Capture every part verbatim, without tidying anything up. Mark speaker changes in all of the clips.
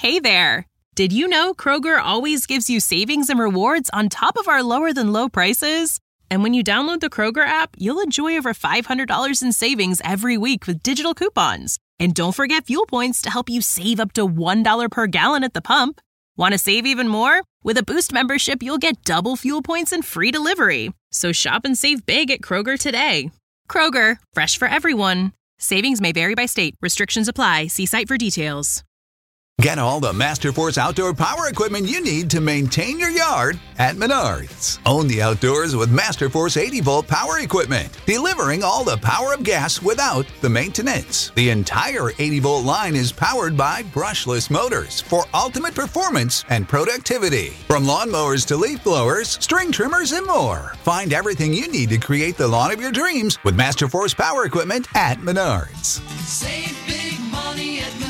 Speaker 1: Hey there! Did you know Kroger always gives you savings and rewards on top of our lower-than-low prices? And when you download the Kroger app, you'll enjoy over five hundred dollars in savings every week with digital coupons. And don't forget fuel points to help you save up to one dollar per gallon at the pump. Want to save even more? With a Boost membership, you'll get double fuel points and free delivery. So shop and save big at Kroger today. Kroger, fresh for everyone. Savings may vary by state. Restrictions apply. See site for details.
Speaker 2: Get all the Masterforce outdoor power equipment you need to maintain your yard at Menards. Own the outdoors with Masterforce eighty volt power equipment, delivering all the power of gas without the maintenance. The entire eighty volt line is powered by brushless motors for ultimate performance and productivity. From lawnmowers to leaf blowers, string trimmers, and more. Find everything you need to create the lawn of your dreams with Masterforce power equipment at Menards.
Speaker 3: Save big money at Menards.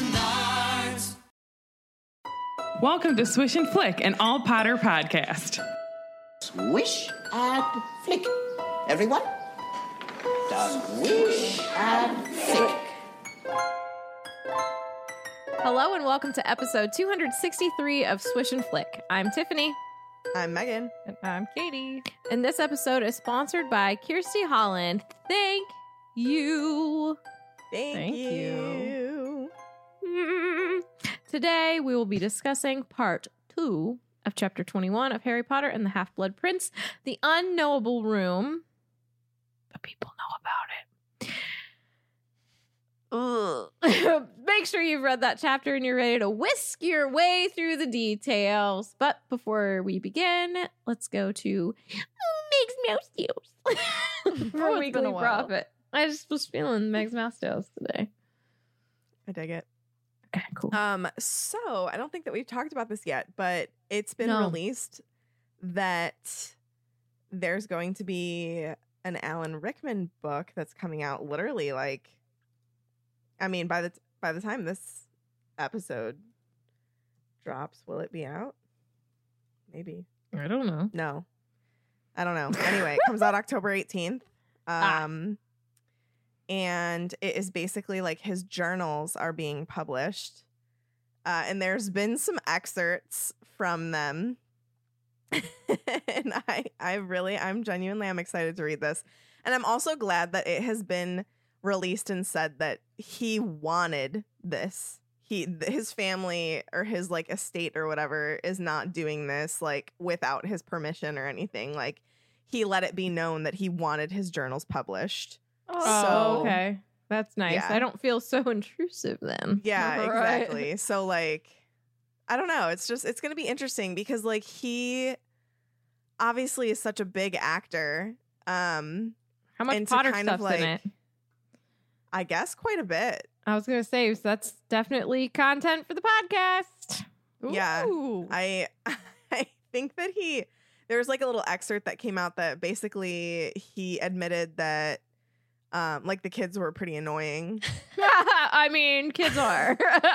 Speaker 4: Welcome to Swish and Flick, an all Potter podcast.
Speaker 5: Swish and flick. Everyone? Swish and flick.
Speaker 6: Hello and welcome to episode two hundred sixty-three of Swish and Flick. I'm Tiffany.
Speaker 7: I'm Megan.
Speaker 4: And I'm Katie.
Speaker 6: And this episode is sponsored by Kirsty Holland. Thank you.
Speaker 7: Thank,
Speaker 4: Thank
Speaker 7: you.
Speaker 6: Mm. Today we will be discussing part two of chapter twenty-one of Harry Potter and the Half-Blood Prince, The Unknowable Room. But people know about it. Ugh. Make sure you've read that chapter and you're ready to whisk your way through the details. But before we begin, let's go to Meg's Mouse Tales.
Speaker 7: Oh, it's been a while.
Speaker 6: Profit. I just was feeling Meg's Mouse Tales today.
Speaker 7: I dig it.
Speaker 6: Okay, cool.
Speaker 7: Um, so I don't think that we've talked about this yet, but it's been
Speaker 6: No.
Speaker 7: released that there's going to be an Alan Rickman book that's coming out literally like I mean by the t- by the time this episode drops, will it be out? Maybe.
Speaker 6: I don't know.
Speaker 7: No. I don't know. Anyway, it comes out October eighteenth. Um
Speaker 6: Ah.
Speaker 7: And it is basically like his journals are being published. Uh, and there's been some excerpts from them. And I, I really, I'm genuinely, I'm excited to read this. And I'm also glad that it has been released and said that he wanted this. He, his family or his like estate or whatever is not doing this like without his permission or anything. Like he let it be known that he wanted his journals published.
Speaker 6: Oh,
Speaker 7: So-
Speaker 6: okay. That's nice.
Speaker 7: Yeah.
Speaker 6: I don't feel so intrusive then.
Speaker 7: Yeah,
Speaker 6: Right.
Speaker 7: exactly. So like, I don't know. It's just, it's going to be interesting because like he obviously is such a big actor. Um,
Speaker 6: How much
Speaker 7: And to
Speaker 6: Potter
Speaker 7: kind of,
Speaker 6: stuff's in
Speaker 7: like-
Speaker 6: it?
Speaker 7: I guess quite a bit.
Speaker 6: I was gonna say so that's definitely content for the podcast.
Speaker 7: Yeah.
Speaker 6: Ooh.
Speaker 7: I, I think that he, there's like a little excerpt that came out that basically he admitted that um, like the kids were pretty annoying.
Speaker 6: I mean, kids are.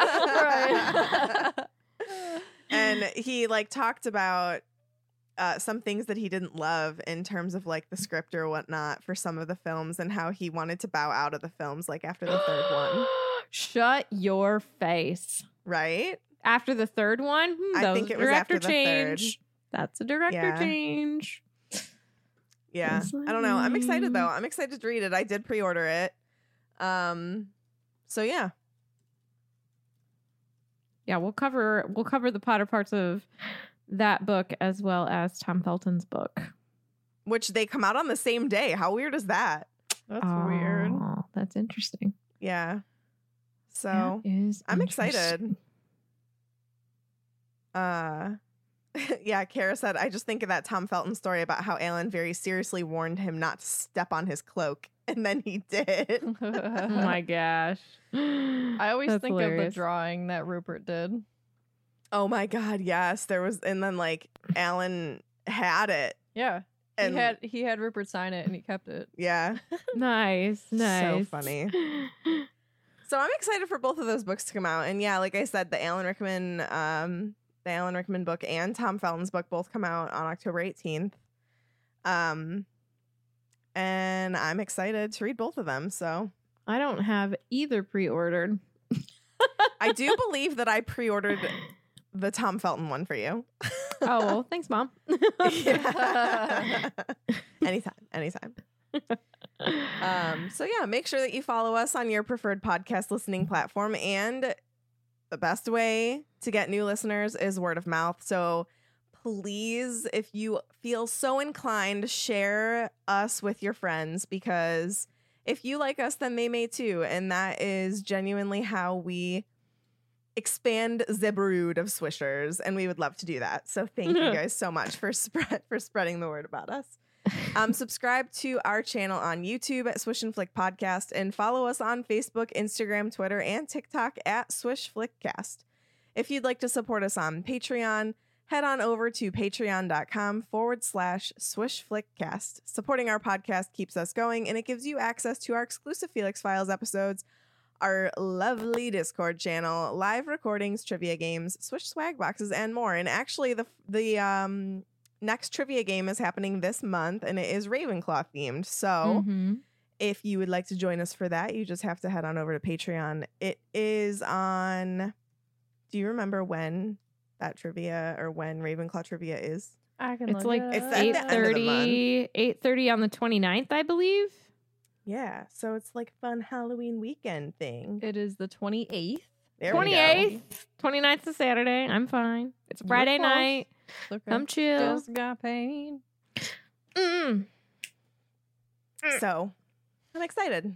Speaker 6: Right.
Speaker 7: And he like talked about uh, some things that he didn't love in terms of like the script or whatnot for some of the films and how he wanted to bow out of the films like after the third one.
Speaker 6: Shut your face.
Speaker 7: Right?
Speaker 6: After the third one, hmm,
Speaker 7: I
Speaker 6: that
Speaker 7: think
Speaker 6: was a
Speaker 7: it was
Speaker 6: director
Speaker 7: after the third.
Speaker 6: change. That's a director
Speaker 7: Yeah.
Speaker 6: change.
Speaker 7: Yeah.
Speaker 6: It's
Speaker 7: I don't know. I'm excited though.
Speaker 6: like-
Speaker 7: I'm excited to read it. I did pre-order it. Um so yeah.
Speaker 6: Yeah, we'll cover we'll cover the Potter parts of that book as well as Tom Felton's book.
Speaker 7: Which they come out on the same day. How weird is that?
Speaker 4: That's weird.
Speaker 6: Oh, that's interesting.
Speaker 7: Yeah. So
Speaker 6: That is
Speaker 7: I'm
Speaker 6: interesting.
Speaker 7: excited. Uh yeah, Kara said, I just think of that Tom Felton story about how Alan very seriously warned him not to step on his cloak, and then he did.
Speaker 6: Oh my gosh.
Speaker 4: I always
Speaker 6: That's
Speaker 4: think of
Speaker 6: hilarious.
Speaker 4: the drawing that Rupert did.
Speaker 7: Oh my God, yes. There was, and then like Alan had it.
Speaker 4: Yeah.
Speaker 7: And
Speaker 4: he had he had Rupert sign it and he kept it.
Speaker 7: yeah,
Speaker 6: Nice, nice.
Speaker 7: so funny. So I'm excited for both of those books to come out. And yeah, like I said, the Alan Rickman, um, the Alan Rickman book and Tom Felton's book both come out on October eighteenth. Um, and I'm excited to read both of them. So
Speaker 6: I don't have either pre-ordered.
Speaker 7: I do believe that I pre-ordered the Tom Felton one for you.
Speaker 6: Oh, well, thanks, Mom.
Speaker 7: Yeah. anytime, anytime. Um, so yeah, make sure that you follow us on your preferred podcast listening platform. And the best way to get new listeners is word of mouth. So please, if you feel so inclined, share us with your friends, because if you like us, then they may too. And that is genuinely how we expand the brood of Swishers, and we would love to do that. So thank you guys so much for spread for spreading the word about us. Um, subscribe to our channel on YouTube at Swish and Flick Podcast, and follow us on Facebook, Instagram, Twitter, and TikTok at Swish Flickcast. If you'd like to support us on Patreon, head on over to patreon.com forward slash Swish Flickcast. Supporting our podcast keeps us going, and it gives you access to our exclusive Felix Files episodes, our lovely Discord channel, live recordings, trivia games, Swish swag boxes, and more. And actually, the the um next trivia game is happening this month, and it is Ravenclaw themed. So
Speaker 6: Mm-hmm.
Speaker 7: if you would like to join us for that, you just have to head on over to Patreon. It is on. Do you remember when that trivia or when Ravenclaw trivia is?
Speaker 4: I can
Speaker 6: It's
Speaker 4: look
Speaker 6: like
Speaker 4: it
Speaker 7: It's
Speaker 4: up.
Speaker 7: at the
Speaker 6: eight
Speaker 7: end of the
Speaker 6: thirty, eight thirty on the twenty-ninth, I believe.
Speaker 7: Yeah, so it's like a fun Halloween weekend thing.
Speaker 4: It is the twenty-eighth.
Speaker 7: There we go.
Speaker 6: twenty-eighth, twenty-ninth is Saturday. I'm fine. It's
Speaker 4: You're
Speaker 6: Friday
Speaker 4: close.
Speaker 6: night.
Speaker 4: Look,
Speaker 6: Come chill.
Speaker 4: Just got pain.
Speaker 6: Mm.
Speaker 7: So I'm excited.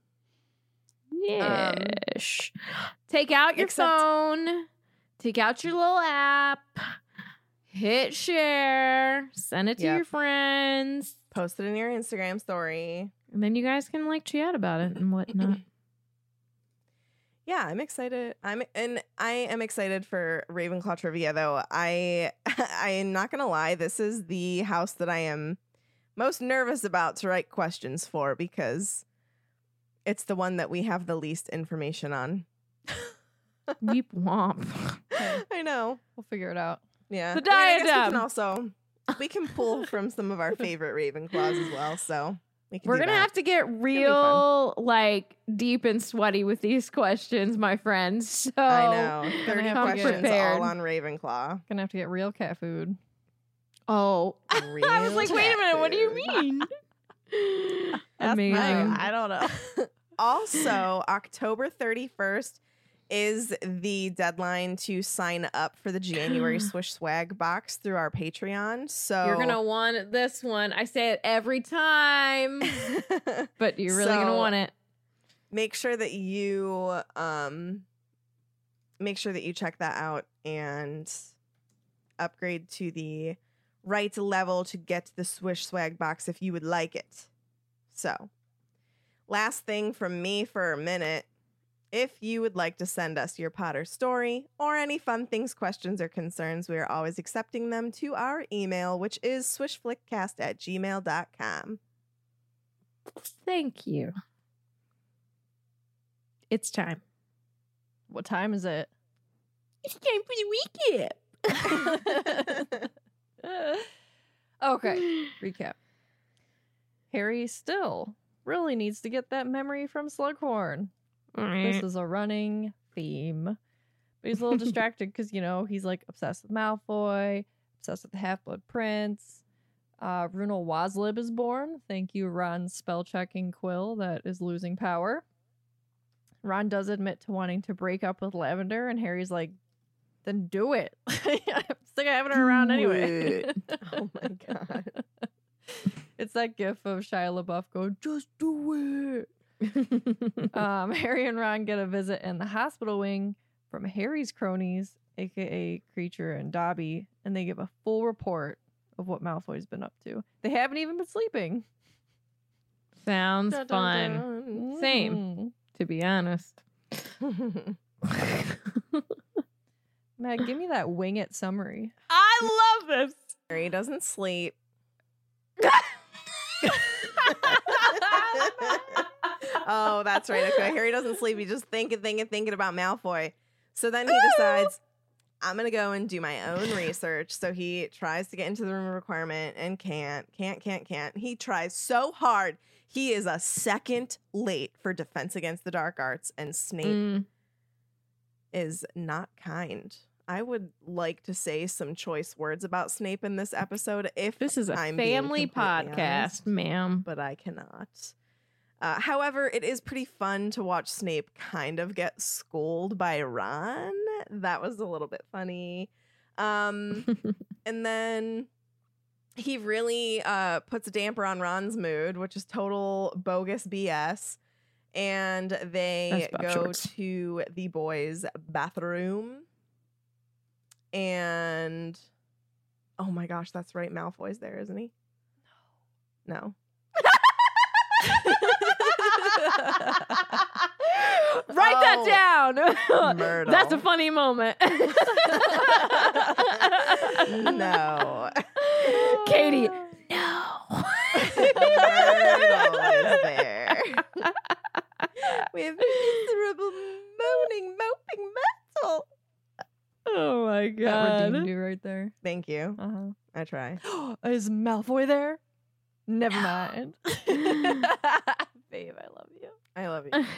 Speaker 6: Yes. Take out your
Speaker 7: except-
Speaker 6: phone. Take out your little app. Hit share. Send it to
Speaker 7: Yep.
Speaker 6: your friends.
Speaker 7: Post it in your Instagram story.
Speaker 6: And then you guys can like chat about it and whatnot.
Speaker 7: Yeah, I'm excited. I'm and I am excited for Ravenclaw trivia though. I I am not gonna lie, this is the house that I am most nervous about to write questions for, because it's the one that we have the least information on.
Speaker 6: Weep womp.
Speaker 7: I know.
Speaker 4: We'll figure it out.
Speaker 7: Yeah.
Speaker 6: The
Speaker 7: I mean, I guess we
Speaker 6: diadem.
Speaker 7: can also we can pull from some of our favorite Ravenclaws as well. So we can
Speaker 6: We're
Speaker 7: do
Speaker 6: gonna
Speaker 7: that.
Speaker 6: have to get
Speaker 7: be fun.
Speaker 6: real, like, deep and sweaty with these questions, my friends. So
Speaker 7: I know. thirty
Speaker 4: have to get-
Speaker 7: questions
Speaker 6: prepared.
Speaker 7: all on Ravenclaw.
Speaker 4: Gonna have to get real cat food.
Speaker 6: Oh, I was
Speaker 7: Real
Speaker 6: like, wait a minute, what do you
Speaker 7: cat
Speaker 6: mean?
Speaker 4: That's
Speaker 6: Amazing.
Speaker 4: fine. I don't know.
Speaker 7: Also, October thirty-first is the deadline to sign up for the January Swish swag box through our Patreon. So
Speaker 6: You're gonna want this one. I say it every time, but you're really gonna
Speaker 7: So-
Speaker 6: want it.
Speaker 7: make sure that you um make sure that you check that out and upgrade to the right level to get the Swish swag box if you would like it. So, last thing from me for a minute. If you would like to send us your Potter story or any fun things, questions, or concerns, we are always accepting them to our email, which is swishflickcast at gmail dot com.
Speaker 6: Thank you. It's time.
Speaker 4: What time is it?
Speaker 6: It's time for the recap.
Speaker 4: Okay, recap. Harry still really needs to get that memory from Slughorn. This is a running theme. But he's a little distracted because, you know, he's like obsessed with Malfoy, obsessed with the Half-Blood Prince. Uh, Runel Waslib is born. Thank you, Ron's spell-checking quill that is losing power. Ron does admit to wanting to break up with Lavender, and Harry's like, then do it. I'm sick of having her around
Speaker 7: Do
Speaker 4: anyway.
Speaker 7: it. Oh my God.
Speaker 4: It's that gif of Shia LaBeouf going, just do it. um, Harry and Ron get a visit in the hospital wing from Harry's cronies, aka Creature and Dobby, and they give a full report of what Malfoy's been up to. They haven't even been sleeping.
Speaker 6: Sounds
Speaker 7: Dun, dun,
Speaker 6: fun,
Speaker 7: dun.
Speaker 6: Same.
Speaker 4: Mm.
Speaker 6: to be honest.
Speaker 4: Matt, give me that wing it summary.
Speaker 6: I love this.
Speaker 7: Harry doesn't sleep. Oh, that's right. Okay, Harry doesn't sleep. He's just thinking, thinking, thinking about Malfoy. So then he decides, I'm going to go and do my own research. So he tries to get into the room of requirement and can't, can't, can't, can't. He tries so hard. He is a second late for Defense Against the Dark Arts, and Snape
Speaker 6: Mm.
Speaker 7: is not kind. I would like to say some choice words about Snape in this episode if
Speaker 6: This is a
Speaker 7: I'm being
Speaker 6: family
Speaker 7: completely
Speaker 6: podcast,
Speaker 7: honest,
Speaker 6: ma'am.
Speaker 7: but I cannot. Uh, however, it is pretty fun to watch Snape kind of get schooled by Ron. That was a little bit funny. Um, and then he really uh, puts a damper on Ron's mood, which is total bogus B S. And they
Speaker 6: That's Bob
Speaker 7: go
Speaker 6: Shorts.
Speaker 7: to the boys' bathroom. And oh my gosh, that's right. Malfoy's there, isn't he? No.
Speaker 6: Write that down.
Speaker 7: Myrtle.
Speaker 6: That's a funny moment.
Speaker 7: No.
Speaker 6: Katie. No.
Speaker 7: Myrtle is there. With miserable moaning, moping Myrtle.
Speaker 6: Oh my
Speaker 4: That
Speaker 6: god.
Speaker 4: redeemed you right there.
Speaker 7: Thank you.
Speaker 4: Uh-huh.
Speaker 7: I try.
Speaker 4: Is Malfoy there? Never mind. Babe, I love you.
Speaker 7: I love you.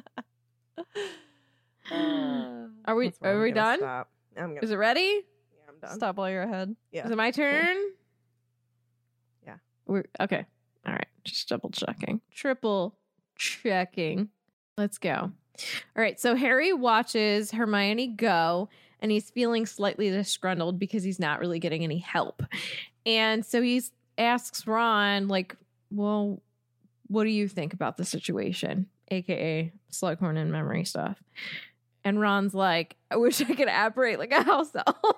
Speaker 6: Are we
Speaker 7: That's where
Speaker 6: are
Speaker 7: I'm
Speaker 6: we
Speaker 7: gonna
Speaker 6: done?
Speaker 7: Stop. I'm gonna.
Speaker 6: Is it ready?
Speaker 7: Yeah, I'm done.
Speaker 4: Stop while you're ahead.
Speaker 7: Yeah.
Speaker 6: Is it my turn?
Speaker 7: Yeah.
Speaker 6: We're okay. All right. Just double checking. Triple checking. Let's go. All right. So Harry watches Hermione go and he's feeling slightly disgruntled because he's not really getting any help. And so he asks Ron, like, well, what do you think about the situation? A K A Slughorn and memory stuff. And Ron's like, I wish I could apparate like a house elf.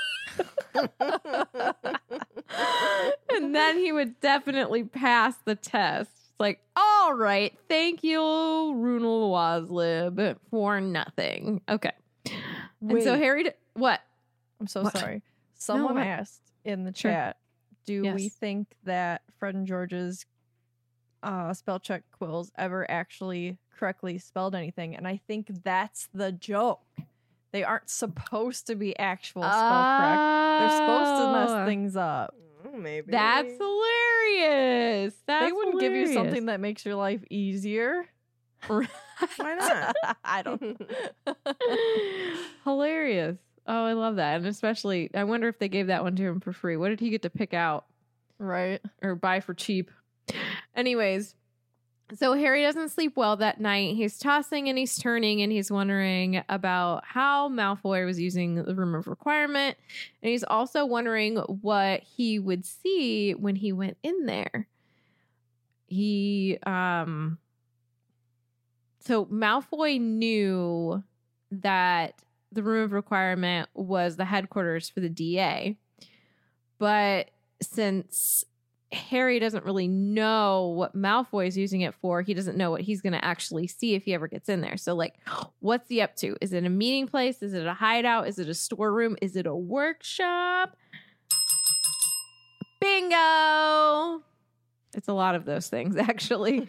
Speaker 6: And then he would definitely pass the test. It's like, all right, thank you, Runel Waslib, for nothing. Okay. And so
Speaker 4: Wait.
Speaker 6: Harry, d- what?
Speaker 4: I'm so
Speaker 6: What?
Speaker 4: sorry. Someone
Speaker 6: what?
Speaker 4: asked in the
Speaker 6: Sure.
Speaker 4: chat, do we
Speaker 6: Yes.
Speaker 4: think that Fred and George's uh, spell check quills ever actually correctly spelled anything? And I think that's the joke. They aren't supposed to be actual spell correct. They're supposed to
Speaker 6: Oh.
Speaker 4: mess things up.
Speaker 7: Mm, Maybe.
Speaker 6: That's hilarious. That's
Speaker 4: they wouldn't give you
Speaker 6: hilarious.
Speaker 4: something that makes your life easier.
Speaker 7: Why not?
Speaker 4: I don't.
Speaker 6: Hilarious. Oh, I love that. And especially, I wonder if they gave that one to him for free. What did he get to pick out
Speaker 4: Right.
Speaker 6: or buy for cheap? Anyways, so Harry doesn't sleep well that night. He's tossing and he's turning and he's wondering about how Malfoy was using the room of requirement. And he's also wondering what he would see when he went in there. He, um, so Malfoy knew that the room of requirement was the headquarters for the D A. But since Harry doesn't really know what Malfoy is using it for, he doesn't know what he's going to actually see if he ever gets in there. So, like, what's he up to? Is it a meeting place? Is it a hideout? Is it a storeroom? Is it a workshop? Bingo! It's a lot of those things, actually.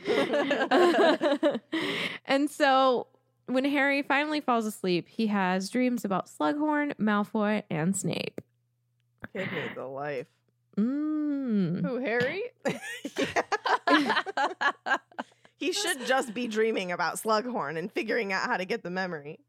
Speaker 6: And so when Harry finally falls asleep, he has dreams about Slughorn, Malfoy, and Snape.
Speaker 7: Kid needs a life.
Speaker 6: Mm.
Speaker 4: Who, Harry?
Speaker 7: He should just be dreaming about Slughorn and figuring out how to get the memory.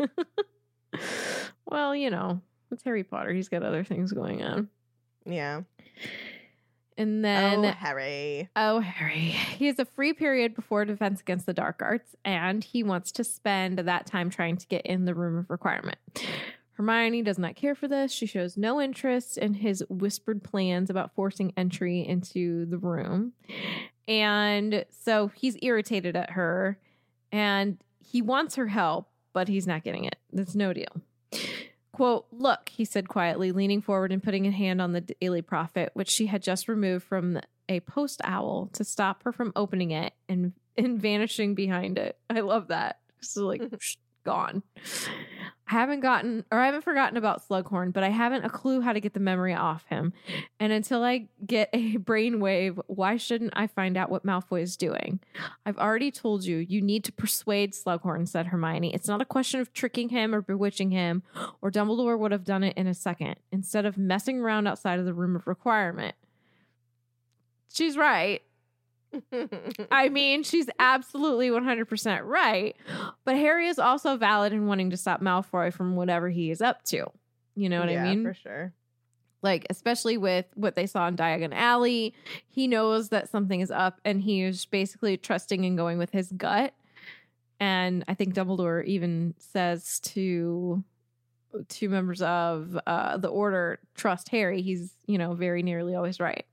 Speaker 6: Well, you know, it's Harry Potter. He's got other things going on.
Speaker 7: Yeah.
Speaker 6: And then,
Speaker 7: oh, Harry.
Speaker 6: oh, Harry. He has a free period before Defense Against the Dark Arts, and he wants to spend that time trying to get in the room of requirement. Hermione does not care for this. She shows no interest in his whispered plans about forcing entry into the room. And so he's irritated at her, and he wants her help, but he's not getting it. That's no deal. Quote, look, he said quietly, leaning forward and putting a hand on the Daily Prophet, which she had just removed from a post owl to stop her from opening it and, and vanishing behind it. I love that. So like, sh- gone. I haven't gotten, or I haven't forgotten about Slughorn, but I haven't a clue how to get the memory off him. And until I get a brainwave, why shouldn't I find out what Malfoy is doing? I've already told you, you need to persuade Slughorn, said Hermione. It's not a question of tricking him or bewitching him, or Dumbledore would have done it in a second, instead of messing around outside of the room of requirement. She's right. I mean, she's absolutely one hundred percent right. But Harry is also valid in wanting to stop Malfoy from whatever he is up to. You know what
Speaker 7: yeah,
Speaker 6: I mean?
Speaker 7: for sure.
Speaker 6: Like, especially with what they saw in Diagon Alley, he knows that something is up and he is basically trusting and going with his gut. And I think Dumbledore even says to two members of uh, the Order, trust Harry. He's, you know, very nearly always right.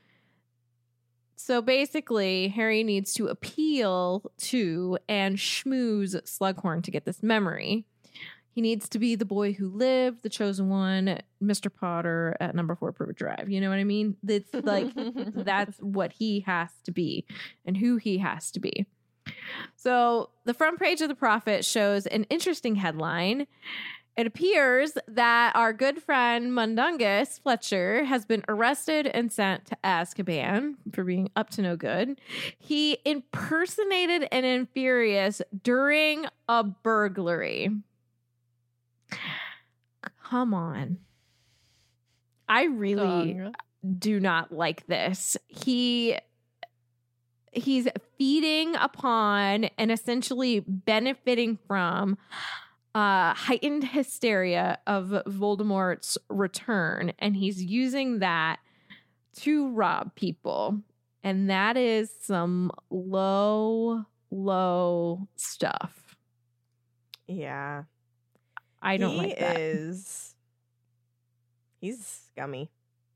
Speaker 6: So basically, Harry needs to appeal to and schmooze Slughorn to get this memory. He needs to be the boy who lived, the chosen one, Mister Potter at number four Privet Drive. You know what I mean? It's like, that's what he has to be and who he has to be. So the front page of the Prophet shows an interesting headline. It appears that our good friend Mundungus Fletcher has been arrested and sent to Azkaban for being up to no good. He impersonated an Infurious during a burglary. Come on. I really
Speaker 4: Dong.
Speaker 6: do not like this. He he's feeding upon and essentially benefiting from uh heightened hysteria of Voldemort's return, and he's using that to rob people. And that is some low, low stuff.
Speaker 7: Yeah.
Speaker 6: I don't
Speaker 7: he
Speaker 6: like that.
Speaker 7: is he's scummy.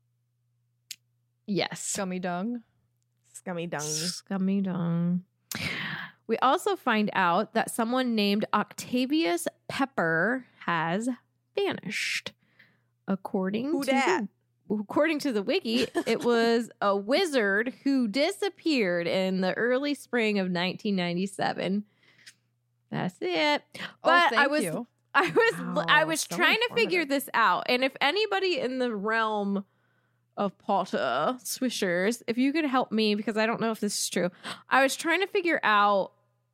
Speaker 6: Yes.
Speaker 4: Scummy dung.
Speaker 7: Scummy dung.
Speaker 6: Scummy dung. We also find out that someone named Octavius Pepper has vanished. According
Speaker 7: Who
Speaker 6: to
Speaker 7: dat?
Speaker 6: the, according to the wiki, it was a wizard who disappeared in the early spring of nineteen ninety-seven. That's it. But
Speaker 4: oh, thank
Speaker 6: I was
Speaker 4: you.
Speaker 6: I was
Speaker 7: Wow,
Speaker 6: I was
Speaker 7: so
Speaker 6: trying to figure
Speaker 7: informative.
Speaker 6: this out. And if anybody in the realm of Potter Swishers, if you could help me, because I don't know if this is true. I was trying to figure out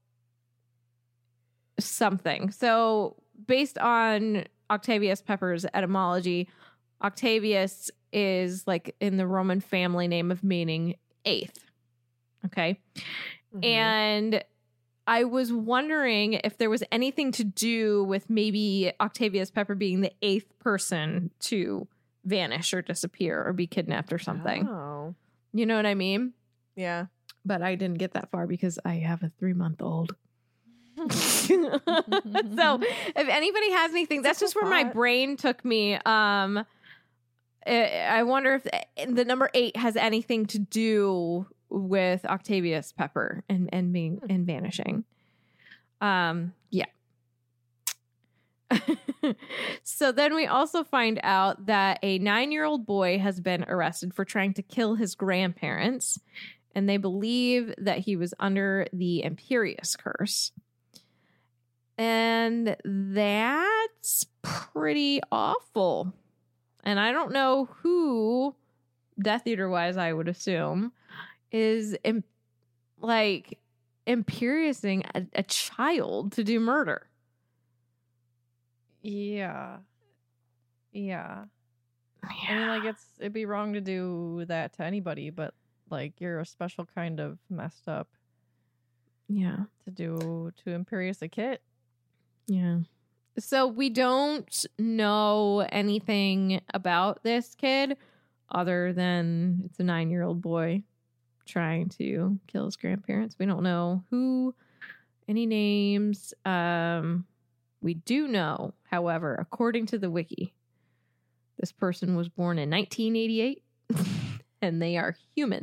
Speaker 6: something. So based on Octavius Pepper's etymology, Octavius is like in the Roman family name of meaning eighth. Okay.
Speaker 7: Mhm.
Speaker 6: And I was wondering if there was anything to do with maybe Octavius Pepper being the eighth person to vanish or disappear or be kidnapped or something.
Speaker 7: Oh.
Speaker 6: You know what I mean?
Speaker 7: Yeah.
Speaker 6: But I didn't get that far because I have a three month old. So if anybody has anything, that's just where my
Speaker 7: thought.
Speaker 6: brain took me. Um, I I wonder if the, the number eight has anything to do with Octavius Pepper and and being and vanishing. Um, yeah. So then we also find out that a nine-year-old boy has been arrested for trying to kill his grandparents, and they believe that he was under the Imperius curse. And that's pretty awful. And I don't know who, Death Eater-wise, I would assume, is im- like imperiousing a, a child to do murder.
Speaker 4: Yeah. Yeah. I mean, like, it's it'd be wrong to do that to anybody, but like, you're a special kind of messed up
Speaker 6: Yeah.
Speaker 4: to do to Imperious a kid.
Speaker 6: Yeah. So we don't know anything about this kid other than it's a nine-year-old boy trying to kill his grandparents. We don't know who, any names. Um, we do know, however, according to the wiki, this person was born in nineteen eighty-eight and they are human.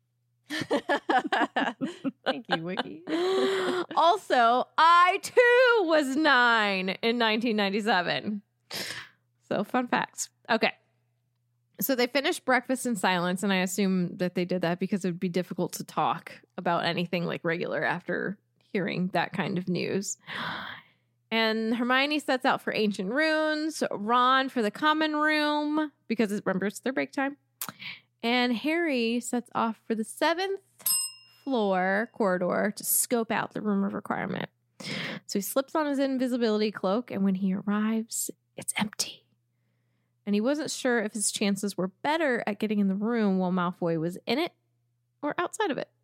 Speaker 4: Thank you, Wiki.
Speaker 6: Also, I too was nine in nineteen ninety-seven. So, fun facts. Okay. So, they finished breakfast in silence, and I assume that they did that because it would be difficult to talk about anything like regular after hearing that kind of news. And Hermione sets out for ancient runes, Ron for the common room because it remembers their break time. And Harry sets off for the seventh floor corridor to scope out the room of requirement. So he slips on his invisibility cloak, and when he arrives, it's empty. And he wasn't sure if his chances were better at getting in the room while Malfoy was in it or outside of it.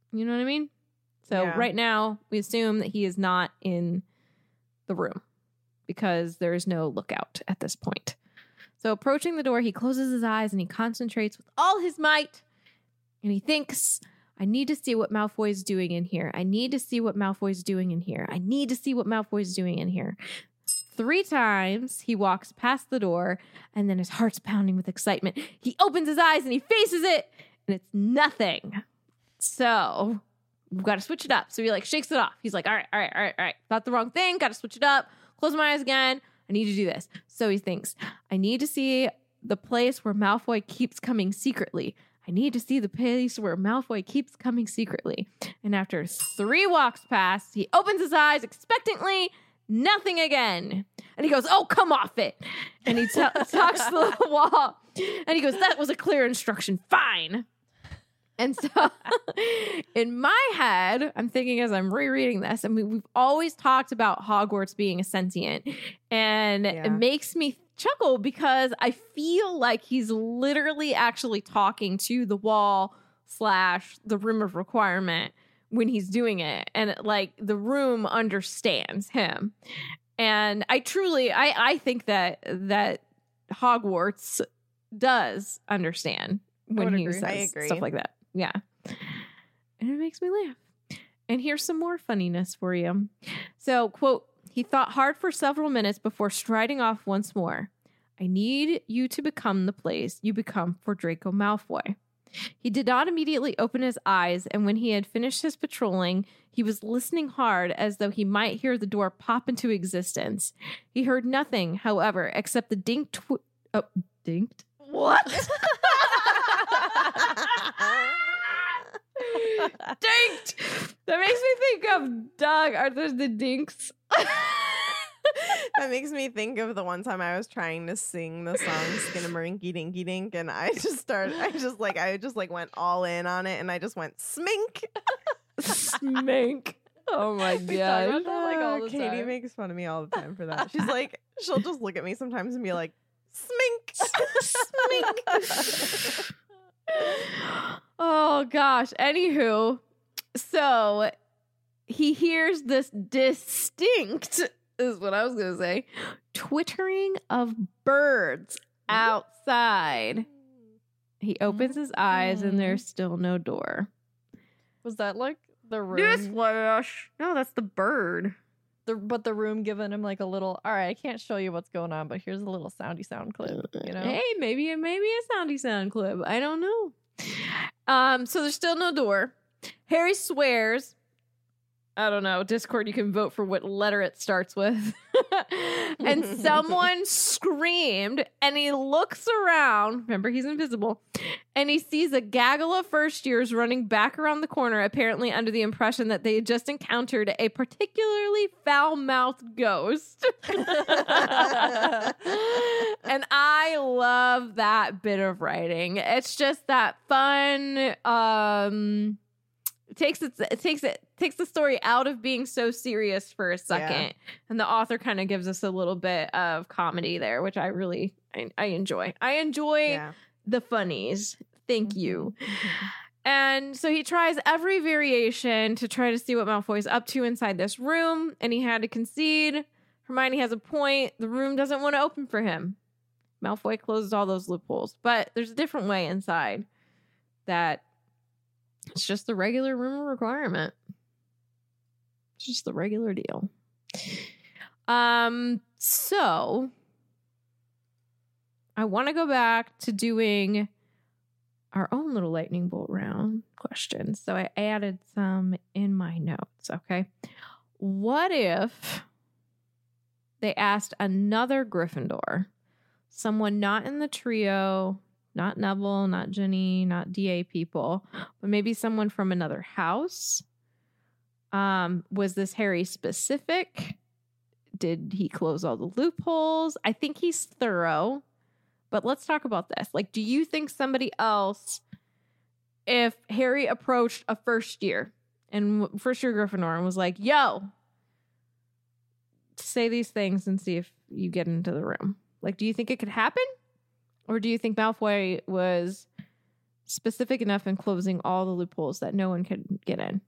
Speaker 6: You know what I mean? So
Speaker 7: Yeah.
Speaker 6: right now, we assume that he is not in the room because there is no lookout at this point. So approaching the door, he closes his eyes and he concentrates with all his might. And he thinks, I need to see what Malfoy is doing in here. I need to see what Malfoy is doing in here. I need to see what Malfoy is doing in here. Three times he walks past the door and then his heart's pounding with excitement. He opens his eyes and he faces it and it's nothing. So we've got to switch it up. So he like shakes it off. He's like, all right, all right, all right, all right. Thought the wrong thing. Got to switch it up. Close my eyes again. I need to do this. So he thinks, I need to see the place where Malfoy keeps coming secretly. I need to see the place where Malfoy keeps coming secretly. And after three walks past, he opens his eyes expectantly. Nothing again. And he goes, oh, come off it. And he t- talks to the wall. And he goes, that was a clear instruction. Fine. And so in my head, I'm thinking as I'm rereading this, I mean, we've always talked about Hogwarts being a sentient. And
Speaker 7: Yeah.
Speaker 6: it makes me chuckle because I feel like he's literally actually talking to the wall slash the room of requirement when he's doing it. And like the room understands him. And I truly, I, I think that that Hogwarts does understand when
Speaker 4: would
Speaker 6: he
Speaker 4: agree.
Speaker 6: says
Speaker 7: I agree.
Speaker 6: stuff like that. Yeah. And it makes me laugh. And here's some more funniness for you. So, quote, he thought hard for several minutes before striding off once more. I need you to become the place you become for Draco Malfoy. He did not immediately open his eyes, and when he had finished his patrolling, he was listening hard as though he might hear the door pop into existence. He heard nothing, however, except the dink tw- oh, dinked? What? Dinked! That makes me think of Doug. Are those the dinks?
Speaker 7: That makes me think of the one time I was trying to sing the song Skinnamarink Dinky Dink, and I just started, I just like, I just like went all in on it, and I just went smink.
Speaker 6: Smink. Oh my
Speaker 4: We talk
Speaker 6: god.
Speaker 4: about that, like, all the
Speaker 7: Katie
Speaker 4: time.
Speaker 7: makes fun of me all the time for that. She's like, she'll just look at me sometimes and be like, smink.
Speaker 6: Smink. Oh gosh. Anywho, so he hears this distinct, is what I was gonna say, twittering of birds outside. He opens his eyes and there's still no door.
Speaker 4: Was that like the room?
Speaker 6: Newsflash. No, that's the bird.
Speaker 4: The, but the room giving him like a little, all right, I can't show you what's going on, but here's a little soundy sound clip, you know?
Speaker 6: Hey, maybe it maybe a soundy sound clip. I don't know. Um, so there's still no door. Harry swears. I don't know. Discord, you can vote for what letter it starts with. And someone screamed, and he looks around. Remember, he's invisible. And he sees a gaggle of first years running back around the corner, apparently under the impression that they had just encountered a particularly foul-mouthed ghost. And I love that bit of writing. It's just that fun. Um, it takes it, it takes it takes the story out of being so serious for a second,
Speaker 7: Yeah.
Speaker 6: and the author kind of gives us a little bit of comedy there, which I really I, I enjoy. I enjoy
Speaker 7: Yeah.
Speaker 6: the funnies. Thank you. And so he tries every variation to try to see what Malfoy's up to inside this room, and he had to concede. Hermione has a point. The room doesn't want to open for him. Malfoy closed all those loopholes, but there's a different way inside that it's just the regular room requirement. It's just the regular deal. Um, so I want to go back to doing our own little lightning bolt round questions. So I added some in my notes. Okay. What if they asked another Gryffindor, someone not in the trio, not Neville, not Ginny, not D A people, but maybe someone from another house? Um, was this Harry specific? Did he close all the loopholes? I think he's thorough, but let's talk about this. Like, do you think somebody else, if Harry approached a first year and first year Gryffindor and was like, yo, say these things and see if you get into the room. Like, do you think it could happen? Or do you think Malfoy was specific enough in closing all the loopholes that no one could get in?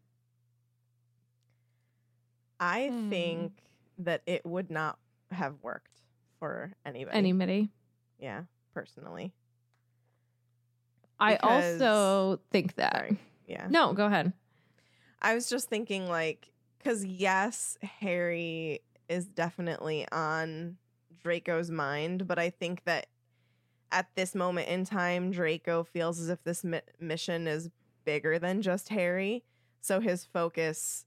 Speaker 7: I
Speaker 4: Hmm.
Speaker 7: think that it would not have worked for anybody.
Speaker 6: Anybody?
Speaker 7: Yeah, personally.
Speaker 6: I
Speaker 7: Because-
Speaker 6: also think that.
Speaker 7: Sorry. Yeah.
Speaker 6: No, go ahead.
Speaker 7: I was just thinking, like, because yes, Harry is definitely on Draco's mind, but I think that at this moment in time, Draco feels as if this mi- mission is bigger than just Harry. So his focus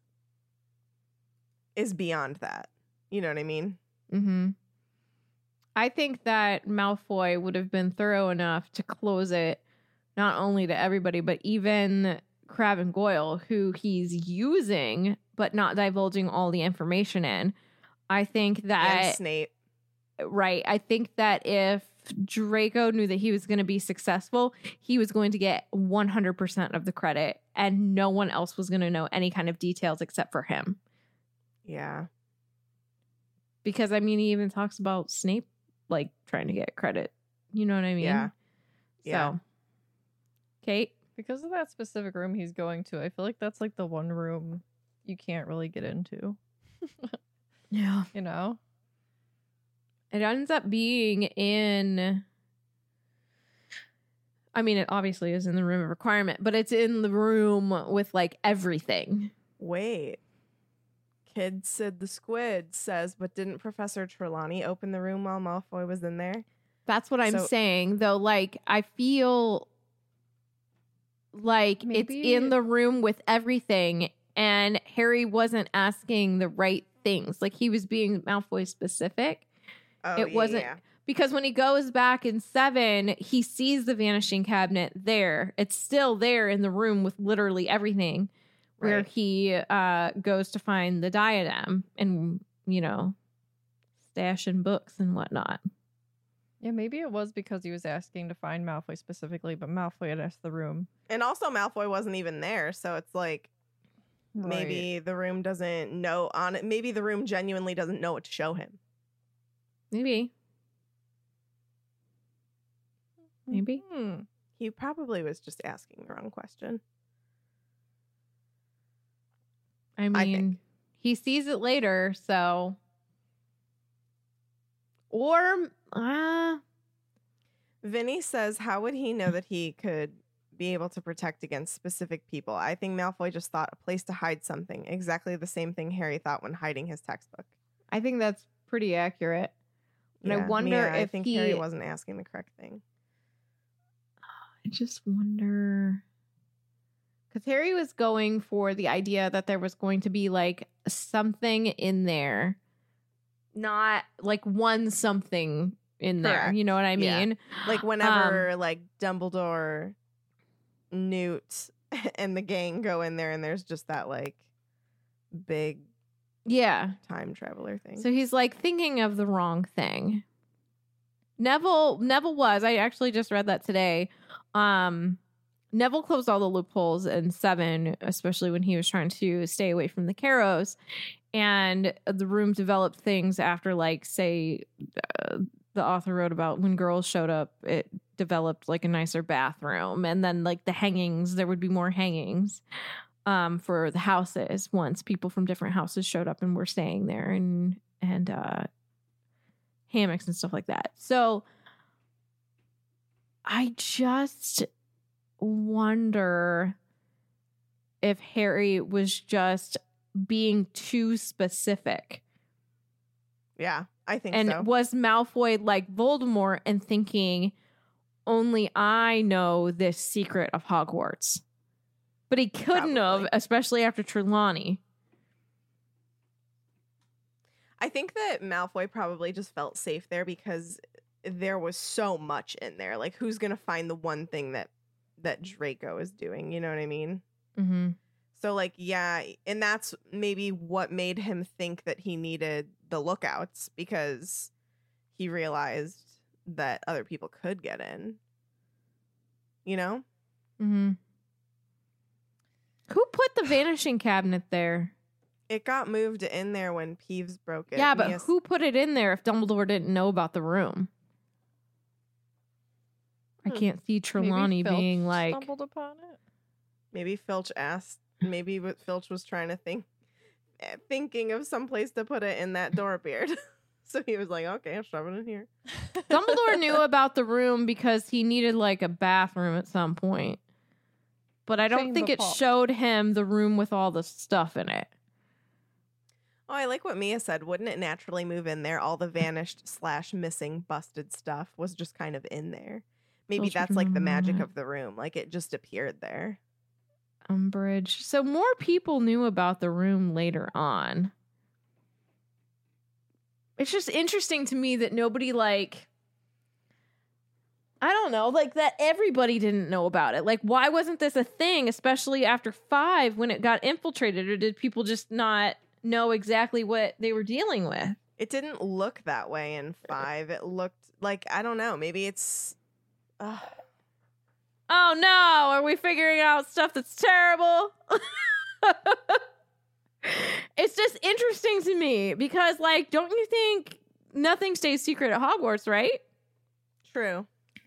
Speaker 7: is beyond that. You know what I mean?
Speaker 6: Mm-hmm. I think that Malfoy would have been thorough enough to close it not only to everybody, but even Crabbe and Goyle, who he's using but not divulging all the information in. I think
Speaker 7: and
Speaker 6: that
Speaker 7: Snape.
Speaker 6: right. I think that if Draco knew that he was going to be successful, he was going to get one hundred percent of the credit and no one else was going to know any kind of details except for him.
Speaker 7: Yeah.
Speaker 6: Because, I mean, he even talks about Snape, like, trying to get credit. You know what I mean?
Speaker 7: Yeah. Yeah.
Speaker 6: So, Kate?
Speaker 4: Because of that specific room he's going to, I feel like that's like the one room you can't really get into.
Speaker 6: Yeah.
Speaker 4: You know?
Speaker 6: It ends up being in... I mean, it obviously is in the room of requirement, but it's in the room with, like, everything.
Speaker 7: Wait. Kid Sid the Squid says, but didn't Professor Trelawney open the room while Malfoy was in there?
Speaker 6: That's what I'm
Speaker 7: So-
Speaker 6: saying, though. Like, I feel like
Speaker 4: Maybe-
Speaker 6: it's in the room with everything, and Harry wasn't asking the right things. Like, he was being Malfoy specific.
Speaker 7: Oh,
Speaker 6: It
Speaker 7: yeah,
Speaker 6: wasn't-
Speaker 7: yeah.
Speaker 6: Because when he goes back in seven, he sees the vanishing cabinet there. It's still there in the room with literally everything, where
Speaker 7: Right.
Speaker 6: he uh, goes to find the diadem and, you know, stashing books and whatnot.
Speaker 4: Yeah, maybe it was because he was asking to find Malfoy specifically, but Malfoy had asked the room.
Speaker 7: And also Malfoy wasn't even there, so it's like maybe the room doesn't know on it. Maybe the room genuinely doesn't know what to show him.
Speaker 6: Maybe. Maybe.
Speaker 4: Hmm.
Speaker 7: He probably was just asking the wrong question.
Speaker 6: I mean,
Speaker 7: I think.
Speaker 6: he sees it later, so. Or, uh,
Speaker 7: Vinny says, how would he know that he could be able to protect against specific people? I think Malfoy just thought a place to hide something. Exactly the same thing Harry thought when hiding his textbook.
Speaker 6: I think that's pretty accurate. And I
Speaker 7: Yeah,
Speaker 6: wonder
Speaker 7: Mia, I
Speaker 6: if
Speaker 7: think
Speaker 6: he.
Speaker 7: Harry wasn't asking the correct thing.
Speaker 6: I just wonder. Because Harry was going for the idea that there was going to be like something in there, not like one something in there.
Speaker 7: Correct.
Speaker 6: You know what I
Speaker 7: Yeah.
Speaker 6: mean?
Speaker 7: Like whenever like Dumbledore, Newt, and the gang go in there and there's just that like big
Speaker 6: Yeah.
Speaker 7: time traveler thing.
Speaker 6: So he's like thinking of the wrong thing. Neville Neville was. I actually just read that today. Um Neville closed all the loopholes in seven, especially when he was trying to stay away from the Carrows. And the room developed things after, like, say, uh, the author wrote about when girls showed up, it developed like a nicer bathroom. And then, like, the hangings, there would be more hangings um, for the houses once people from different houses showed up and were staying there, and, and uh, hammocks and stuff like that. So I just wonder if Harry was just being too specific.
Speaker 7: yeah, I think
Speaker 6: And
Speaker 7: so.
Speaker 6: was Malfoy like Voldemort and thinking, only I know this secret of Hogwarts? But he couldn't have,
Speaker 7: Probably.
Speaker 6: especially after Trelawney.
Speaker 7: I think that Malfoy probably just felt safe there because there was so much in there. Like, who's gonna find the one thing that that Draco is doing? You know what I mean?
Speaker 6: Mm-hmm.
Speaker 7: So, like, yeah, and that's maybe what made him think that he needed the lookouts, because he realized that other people could get in. You know?
Speaker 6: Mm-hmm. Who put the vanishing cabinet there?
Speaker 7: It got moved in there when Peeves broke it.
Speaker 6: Yeah, but
Speaker 7: Mia-
Speaker 6: who put it in there if Dumbledore didn't know about the room? I can't see Trelawney
Speaker 4: Filch
Speaker 6: being like,
Speaker 4: stumbled upon it.
Speaker 7: Maybe Filch asked. Maybe what Filch was trying to think, eh, thinking of some place to put it in that door beard. So he was like, "Okay, I'll shove it in here."
Speaker 6: Dumbledore knew about the room because he needed like a bathroom at some point. But I don't
Speaker 4: Chamber
Speaker 6: think it
Speaker 4: pot.
Speaker 6: showed him the room with all the stuff in it.
Speaker 7: Oh, I like what Mia said. Wouldn't it naturally move in there? All the vanished slash missing busted stuff was just kind of in there. Maybe
Speaker 6: Filch would
Speaker 7: that's like the
Speaker 6: remember
Speaker 7: magic
Speaker 6: that.
Speaker 7: of the room. Like it just appeared there.
Speaker 6: Umbridge. So more people knew about the room later on. It's just interesting to me that nobody like I don't know, like that everybody didn't know about it. Like why wasn't this a thing, especially after five when it got infiltrated, or did people just not know exactly what they were dealing with?
Speaker 7: It didn't look that way in five. It looked like, I don't know, maybe it's uh,
Speaker 6: Oh no, are we figuring out stuff that's terrible? It's just interesting to me because, like, don't you think nothing stays secret at Hogwarts, right?
Speaker 7: true.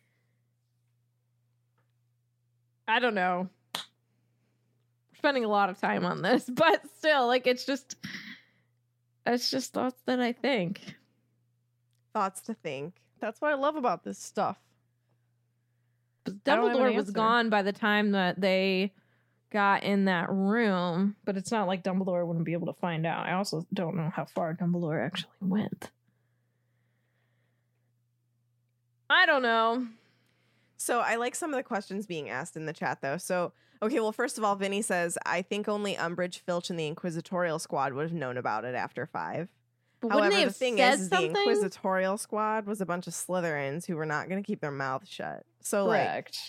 Speaker 6: I don't know. Spending a lot of time on this, but still, like, it's just, it's just thoughts that I think.
Speaker 7: Thoughts to think.
Speaker 4: That's what I love about this stuff.
Speaker 6: But
Speaker 4: I don't have an
Speaker 6: Dumbledore was
Speaker 4: answer.
Speaker 6: gone by the time that they got in that room, but it's not like Dumbledore wouldn't be able to find out. I also don't know how far Dumbledore actually went. I don't know.
Speaker 7: So I like some of the questions being asked in the chat, though. So, okay, well, first of all, Vinny says, I think only Umbridge, Filch, and the Inquisitorial Squad would have known about it after five.
Speaker 6: But
Speaker 7: However,
Speaker 6: wouldn't they
Speaker 7: the
Speaker 6: have
Speaker 7: thing
Speaker 6: said
Speaker 7: is, is
Speaker 6: something?
Speaker 7: the Inquisitorial Squad was a bunch of Slytherins who were not going to keep their mouths shut. So, like,
Speaker 6: Correct.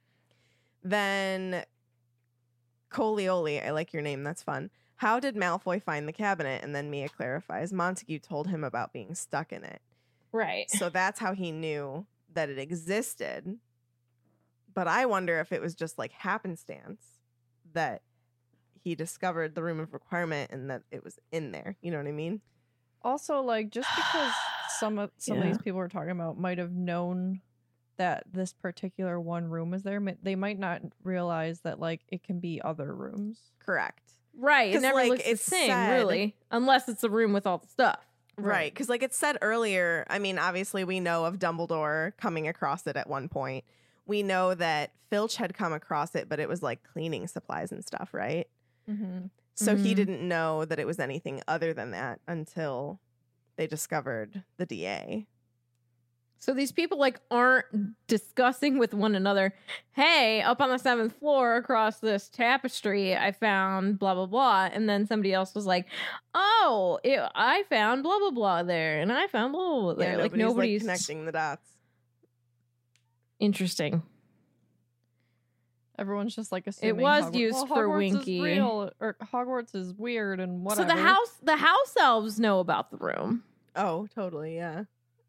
Speaker 7: then Colioli, I like your name, that's fun. How did Malfoy find the cabinet? And then Mia clarifies, Montague told him about being stuck in it.
Speaker 6: Right.
Speaker 7: So that's how he knew that it existed. But I wonder if it was just like happenstance that he discovered the room of requirement and that it was in there. You know what I mean?
Speaker 4: Also, like, just because some of some of
Speaker 6: Yeah.
Speaker 4: these people we're talking about might have known that this particular one room is there, mi- they might not realize that, like, it can be other rooms.
Speaker 7: Correct.
Speaker 6: Right. It
Speaker 7: 'Cause,
Speaker 6: never
Speaker 7: like,
Speaker 6: looks the
Speaker 7: it's
Speaker 6: same,
Speaker 7: said-
Speaker 6: really. Unless it's a room with all the stuff.
Speaker 7: Right. Because, like it said earlier, I mean, obviously we know of Dumbledore coming across it at one point. We know that Filch had come across it, but it was like cleaning supplies and stuff, right?
Speaker 4: Mm-hmm.
Speaker 7: So he
Speaker 6: Mhm.
Speaker 7: didn't know that it was anything other than that until they discovered the D A.
Speaker 6: So these people like aren't discussing with one another, hey, up on the seventh floor across this tapestry, I found blah, blah, blah. And then somebody else was like, oh, it, I found blah, blah, blah there. And I found blah, blah, blah there.
Speaker 7: Yeah,
Speaker 6: like
Speaker 7: nobody's,
Speaker 6: nobody's
Speaker 7: like, connecting the dots.
Speaker 6: Interesting.
Speaker 4: Everyone's just like assuming
Speaker 6: was
Speaker 4: Hogwarts,
Speaker 6: used
Speaker 4: well,
Speaker 6: for
Speaker 4: Hogwarts
Speaker 6: Winky.
Speaker 4: is real, or Hogwarts is weird and whatever.
Speaker 6: So the house, the house elves know about the room.
Speaker 7: Oh, totally, yeah.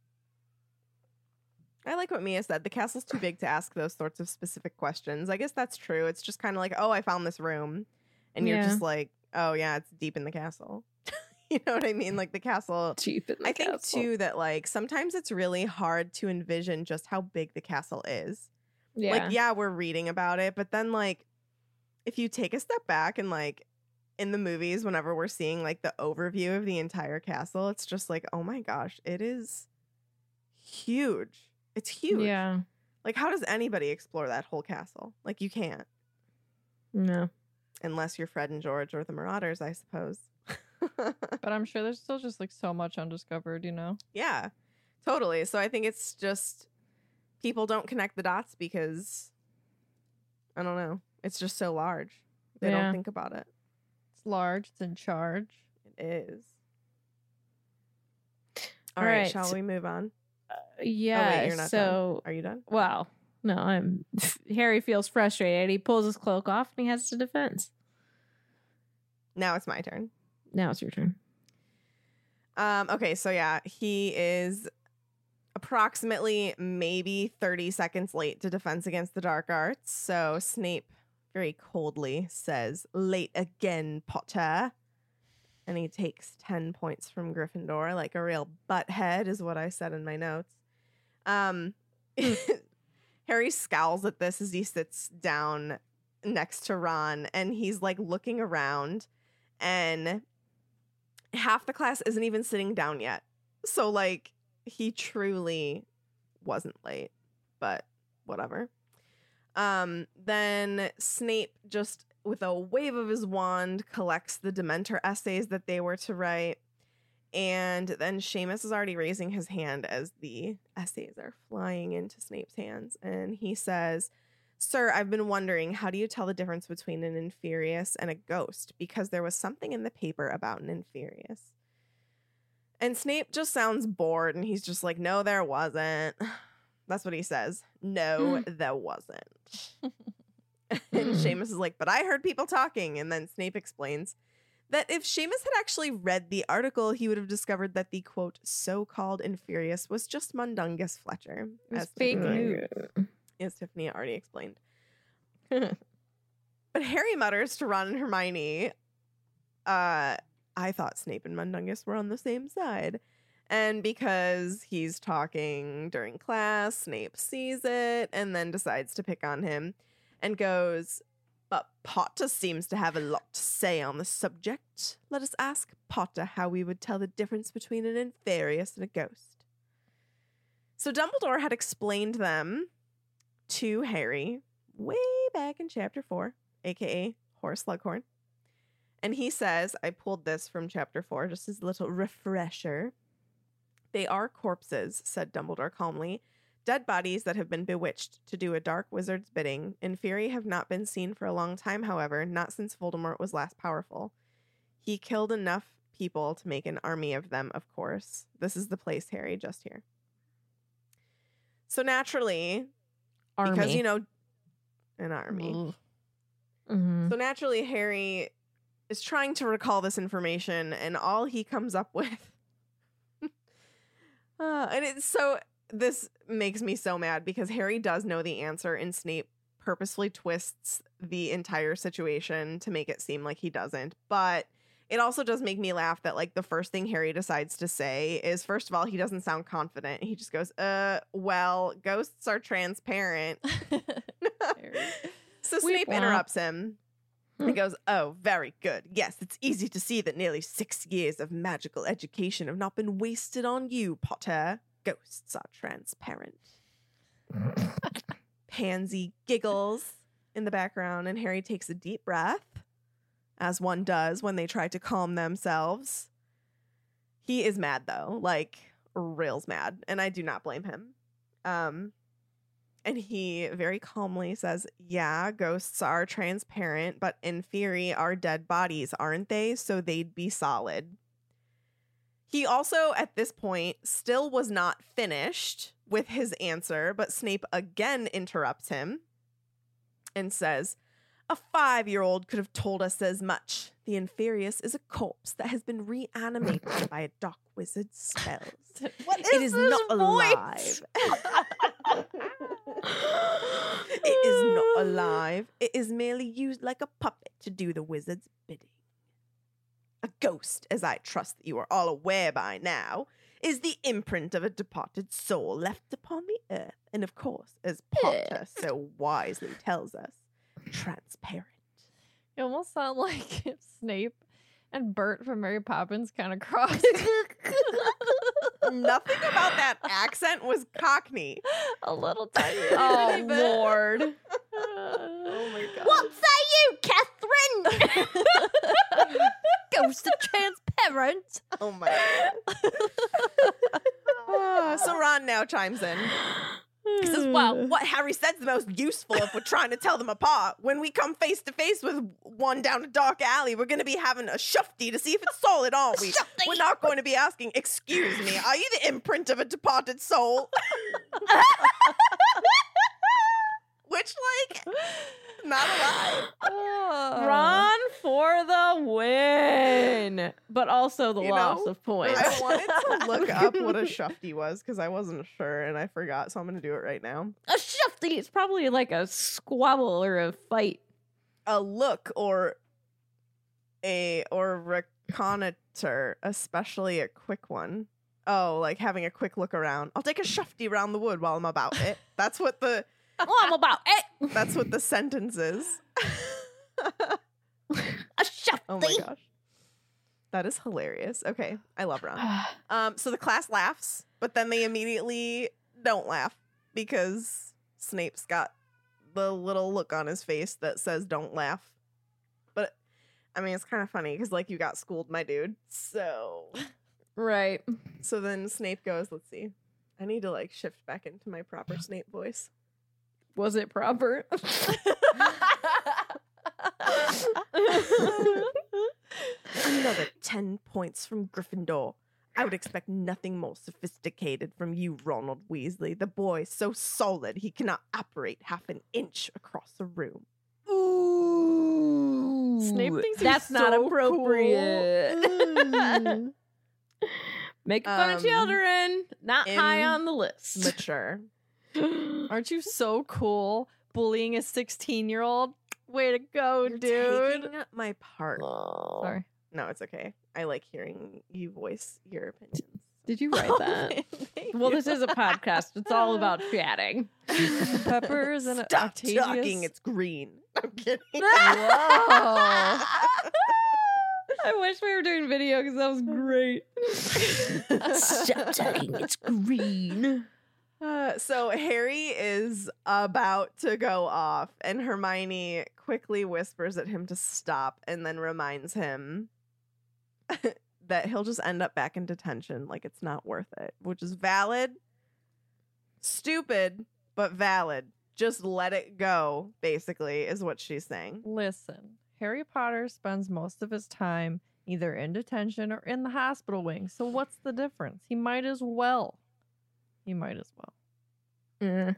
Speaker 7: I like what Mia said. The castle's too big to ask those sorts of specific questions. I guess that's true. It's just kind of like, oh, I found this room. And you're
Speaker 6: Yeah.
Speaker 7: just like, oh, yeah, it's deep in the castle. You know what I mean? Like the castle.
Speaker 6: Cheap in the
Speaker 7: I think,
Speaker 6: castle.
Speaker 7: too, that like sometimes it's really hard to envision just how big the castle is.
Speaker 6: Yeah.
Speaker 7: Like, yeah, we're reading about it. But then, like, if you take a step back and like in the movies, whenever we're seeing like the overview of the entire castle, it's just like, oh my gosh, it is huge. It's huge.
Speaker 6: Yeah.
Speaker 7: Like, how does anybody explore that whole castle? Like, you can't.
Speaker 6: No.
Speaker 7: Unless you're Fred and George or the Marauders, I suppose.
Speaker 4: But I'm sure there's still just like so much undiscovered, you know?
Speaker 7: Yeah, totally. So I think it's just people don't connect the dots because, I don't know, it's just so large. They
Speaker 6: Yeah.
Speaker 7: don't think about it.
Speaker 4: It's large, it's in charge.
Speaker 7: It is.
Speaker 6: All
Speaker 7: All right,
Speaker 6: right.
Speaker 7: shall we move on?
Speaker 6: Yeah.
Speaker 7: Oh, you're not
Speaker 6: so,
Speaker 7: Are you done?
Speaker 6: well, no, I'm. Harry feels frustrated. He pulls his cloak off and he heads to defense.
Speaker 7: Now it's my turn.
Speaker 6: Now it's your turn.
Speaker 7: Um, okay, so yeah, he is approximately maybe thirty seconds late to Defense Against the Dark Arts. So Snape very coldly says, late again, Potter. And he takes ten points from Gryffindor, like a real butthead is what I said in my notes. Um, Harry scowls at this as he sits down next to Ron, and he's like looking around, and half the class isn't even sitting down yet. So like he truly wasn't late, but whatever. Um, then Snape just with a wave of his wand collects the Dementor essays that they were to write. And then Seamus is already raising his hand as the essays are flying into Snape's hands. And he says, "Sir, I've been wondering, how do you tell the difference between an Inferius and a ghost? Because there was something in the paper about an Inferius." And Snape just sounds bored, and he's just like, "No, there wasn't." That's what he says. "No, there wasn't." And Seamus is like, "But I heard people talking." And then Snape explains that if Seamus had actually read the article, he would have discovered that the, quote, so-called Inferius was just Mundungus Fletcher.
Speaker 4: It was
Speaker 7: as
Speaker 4: fake
Speaker 7: Tiffany-
Speaker 4: news.
Speaker 7: As Tiffany already explained. But Harry mutters to Ron and Hermione, uh, "I thought Snape and Mundungus were on the same side." And because he's talking during class, Snape sees it and then decides to pick on him and goes, "But Potter seems to have a lot to say on the subject. Let us ask Potter how we would tell the difference between an Inferius and a ghost." So Dumbledore had explained them to Harry way back in chapter four, aka Horace Slughorn. And he says, I pulled this from chapter four just as a little refresher. "They are corpses," said Dumbledore calmly. "Dead bodies that have been bewitched to do a dark wizard's bidding. Inferi have not been seen for a long time, however, not since Voldemort was last powerful. He killed enough people to make an army of them, of course. This is the place, Harry, just here." So naturally,
Speaker 6: Army.
Speaker 7: because, you know, an army.
Speaker 6: Mhm.
Speaker 7: So naturally, Harry is trying to recall this information, and all he comes up with. uh, and it's so. This makes me so mad because Harry does know the answer, and Snape purposefully twists the entire situation to make it seem like he doesn't. But it also does make me laugh that, like, the first thing Harry decides to say is, first of all, he doesn't sound confident. He just goes, uh, well, ghosts are transparent. So Snape
Speaker 6: Weep.
Speaker 7: interrupts him.
Speaker 6: Hmm.
Speaker 7: He goes, "Oh, very good. Yes, it's easy to see that nearly six years of magical education have not been wasted on you, Potter. Ghosts are transparent." Pansy giggles in the background, and Harry takes a deep breath, as one does when they try to calm themselves. He is mad, though, like, real mad, and I do not blame him. Um, and he very calmly says, "Yeah, ghosts are transparent, but Inferi are dead bodies, aren't they? So they'd be solid." He also, at this point, still was not finished with his answer, but Snape again interrupts him and says, "A five-year-old could have told us as much. The Inferius is a corpse that has been reanimated by a dark wizard's spells.
Speaker 4: What
Speaker 7: It is not alive. It is not alive. It is merely used like a puppet to do the wizard's bidding. A ghost, as I trust that you are all aware by now, is the imprint of a departed soul left upon the earth, and of course, as Potter so wisely tells us, transparent."
Speaker 4: You almost sound like if Snape and Bert from Mary Poppins kind of crossed.
Speaker 7: Nothing about that accent was Cockney.
Speaker 4: A little tiny.
Speaker 6: Oh,
Speaker 4: tiny bit.
Speaker 6: Lord.
Speaker 7: Oh my god.
Speaker 6: What say you, Catherine? Ghosts are transparent.
Speaker 7: Oh my god. Ah, so Ron now chimes in. He says, "Well, what Harry said's the most useful if we're trying to tell them apart. When we come face to face with one down a dark alley, we're going to be having a shufty to see if it's solid, aren't we?
Speaker 6: Shufty.
Speaker 7: We're not going to be asking, 'Excuse me, are you the imprint of a departed soul?'" Which, like, not alive.
Speaker 6: Ron for the win, but also the
Speaker 7: You
Speaker 6: loss
Speaker 7: know,
Speaker 6: of points.
Speaker 7: I wanted to look up what a shufty was because I wasn't sure and I forgot, so I'm going to do it right now.
Speaker 6: A shufty is probably like a squabble or a fight.
Speaker 7: A look or a or reconnoiter, especially a quick one. Oh, like having a quick look around. I'll take a shufty around the wood while I'm about it. That's what the
Speaker 6: Oh, I'm about it.
Speaker 7: That's what the sentence is.
Speaker 6: A chef.
Speaker 7: Oh my gosh. That is hilarious. Okay. I love Ron. Um, so the class laughs, but then they immediately don't laugh because Snape's got the little look on his face that says don't laugh. But I mean, it's kind of funny because like you got schooled, my dude. So
Speaker 6: Right.
Speaker 7: so then Snape goes, let's see. I need to like shift back into my proper Snape voice.
Speaker 6: Was it proper?
Speaker 7: Another ten points from Gryffindor. I would expect nothing more sophisticated from you, Ronald Weasley. The boy is so solid he cannot operate half an inch across a room.
Speaker 6: Ooh.
Speaker 4: Snape thinks he's
Speaker 6: That's not
Speaker 4: so
Speaker 6: appropriate.
Speaker 7: Cool.
Speaker 6: Making fun
Speaker 7: Um,
Speaker 6: of children. Not high on the list.
Speaker 7: Mature.
Speaker 4: Aren't you so cool bullying a sixteen-year-old? Way to go,
Speaker 7: You're
Speaker 4: dude.
Speaker 7: taking my part.
Speaker 4: Sorry.
Speaker 7: No, it's okay. I like hearing you voice your opinions.
Speaker 6: Did you write that?
Speaker 7: Thank
Speaker 6: Well,
Speaker 7: you.
Speaker 6: this is a podcast. It's all about chatting.
Speaker 4: Peppers and
Speaker 7: Stop
Speaker 4: Octavius.
Speaker 7: talking. It's green. I'm kidding.
Speaker 4: Whoa.
Speaker 6: I wish we were doing video because that was great. Stop talking. It's green.
Speaker 7: Uh, so Harry is about to go off, and Hermione quickly whispers at him to stop, and then reminds him that he'll just end up back in detention. Like it's not worth it, which is valid, stupid, but valid. Just let it go, basically, is what she's saying.
Speaker 4: Listen, Harry Potter spends most of his time either in detention or in the hospital wing. So what's the difference? He might as well. He might as well.
Speaker 6: Mm.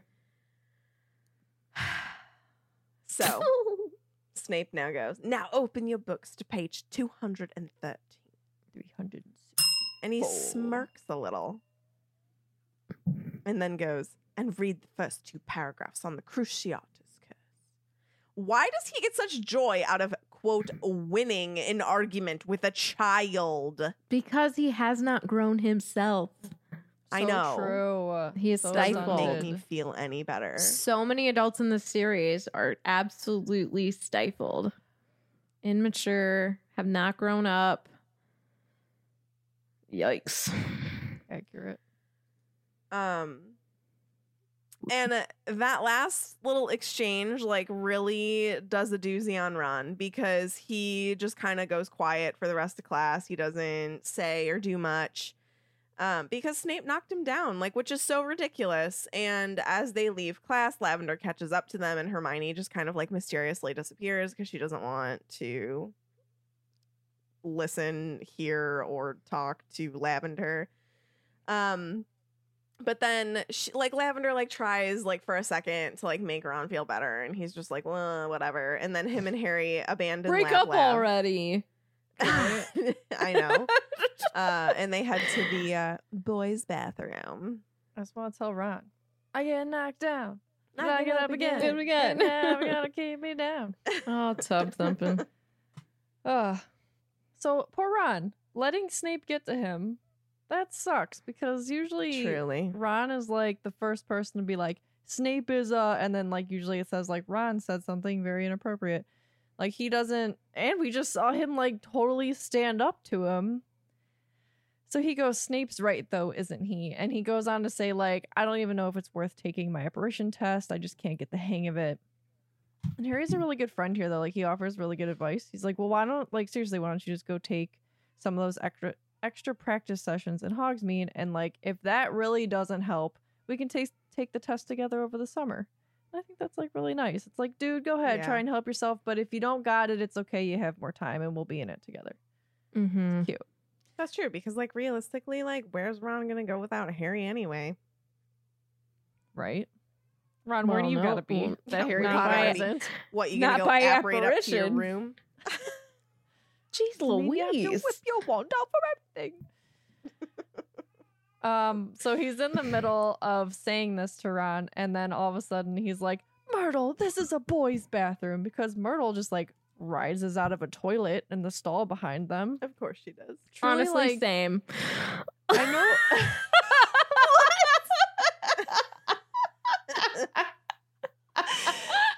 Speaker 7: So Snape now goes, now open your books to page two hundred thirteen.
Speaker 4: three hundred.
Speaker 7: And he smirks a little. And then goes, and read the first two paragraphs on the Cruciatus Curse. Why does he get such joy out of, quote, winning an argument with a child?
Speaker 6: Because he has not grown himself.
Speaker 7: I
Speaker 4: So
Speaker 7: know.
Speaker 4: True.
Speaker 6: He is
Speaker 4: So
Speaker 6: stifled.
Speaker 7: Doesn't
Speaker 4: stunted.
Speaker 7: make me feel any better.
Speaker 6: So many adults in this series are absolutely stifled, immature, have not grown up. Yikes.
Speaker 4: Accurate.
Speaker 7: Um, and uh, that last little exchange, like, really does a doozy on Ron because he just kind of goes quiet for the rest of class. He doesn't say or do much. Um, because Snape knocked him down, like, which is so ridiculous. And as they leave class, Lavender catches up to them, and Hermione just kind of like mysteriously disappears because she doesn't want to listen, hear, or talk to Lavender. Um, but then she, like Lavender like tries like for a second to like make Ron feel better, and he's just like, well, whatever. And then him and Harry abandon.
Speaker 6: Break
Speaker 7: Lab
Speaker 6: up
Speaker 7: Lab.
Speaker 6: already.
Speaker 7: I know. Uh, and they head to the uh, boys' bathroom.
Speaker 4: I just want to tell Ron, I get knocked down.
Speaker 7: Knock
Speaker 4: Knock
Speaker 7: it
Speaker 4: it
Speaker 7: up
Speaker 4: up again.
Speaker 6: Do it again.
Speaker 4: Never gonna keep me down.
Speaker 6: Oh, tub thumping.
Speaker 4: Ugh. So poor Ron, letting Snape get to him, that sucks because usually
Speaker 7: Truly.
Speaker 4: Ron is like the first person to be like, Snape is uh, and then like usually it says like Ron said something very inappropriate. Like he doesn't, and we just saw him like totally stand up to him. So he goes, Snape's right though, isn't he? And he goes on to say like, I don't even know if it's worth taking my apparition test. I just can't get the hang of it. And Harry's a really good friend here though. Like he offers really good advice. He's like, well, why don't like seriously, why don't you just go take some of those extra extra practice sessions in Hogsmeade, and like if that really doesn't help, we can take take the test together over the summer. I think that's like really nice. It's like, dude, go ahead,
Speaker 7: Yeah.
Speaker 4: try and help yourself. But if you don't got it, it's okay. You have more time and we'll be in it together.
Speaker 6: Mm-hmm.
Speaker 4: Cute.
Speaker 7: That's true, because like realistically, like where's Ron gonna go without Harry anyway?
Speaker 4: Right? Ron, where
Speaker 6: Well,
Speaker 4: do you
Speaker 6: no,
Speaker 4: gotta be?
Speaker 6: well,
Speaker 4: That Harry
Speaker 6: not
Speaker 4: Potter
Speaker 6: by-
Speaker 4: isn't.
Speaker 7: What, you
Speaker 6: Not
Speaker 7: gonna go
Speaker 6: by
Speaker 7: apparate up to your
Speaker 6: apparition.
Speaker 7: room?
Speaker 6: Jeez
Speaker 4: Maybe I have to
Speaker 6: Louise.
Speaker 4: whip your wand out for everything. um, so he's in the middle of saying this to Ron, and then all of a sudden he's like, Myrtle, this is a boys' bathroom, because Myrtle just like rises out of a toilet in the stall behind them.
Speaker 7: Of course she does.
Speaker 4: Truly,
Speaker 6: Honestly,
Speaker 4: like,
Speaker 6: same.
Speaker 4: I know.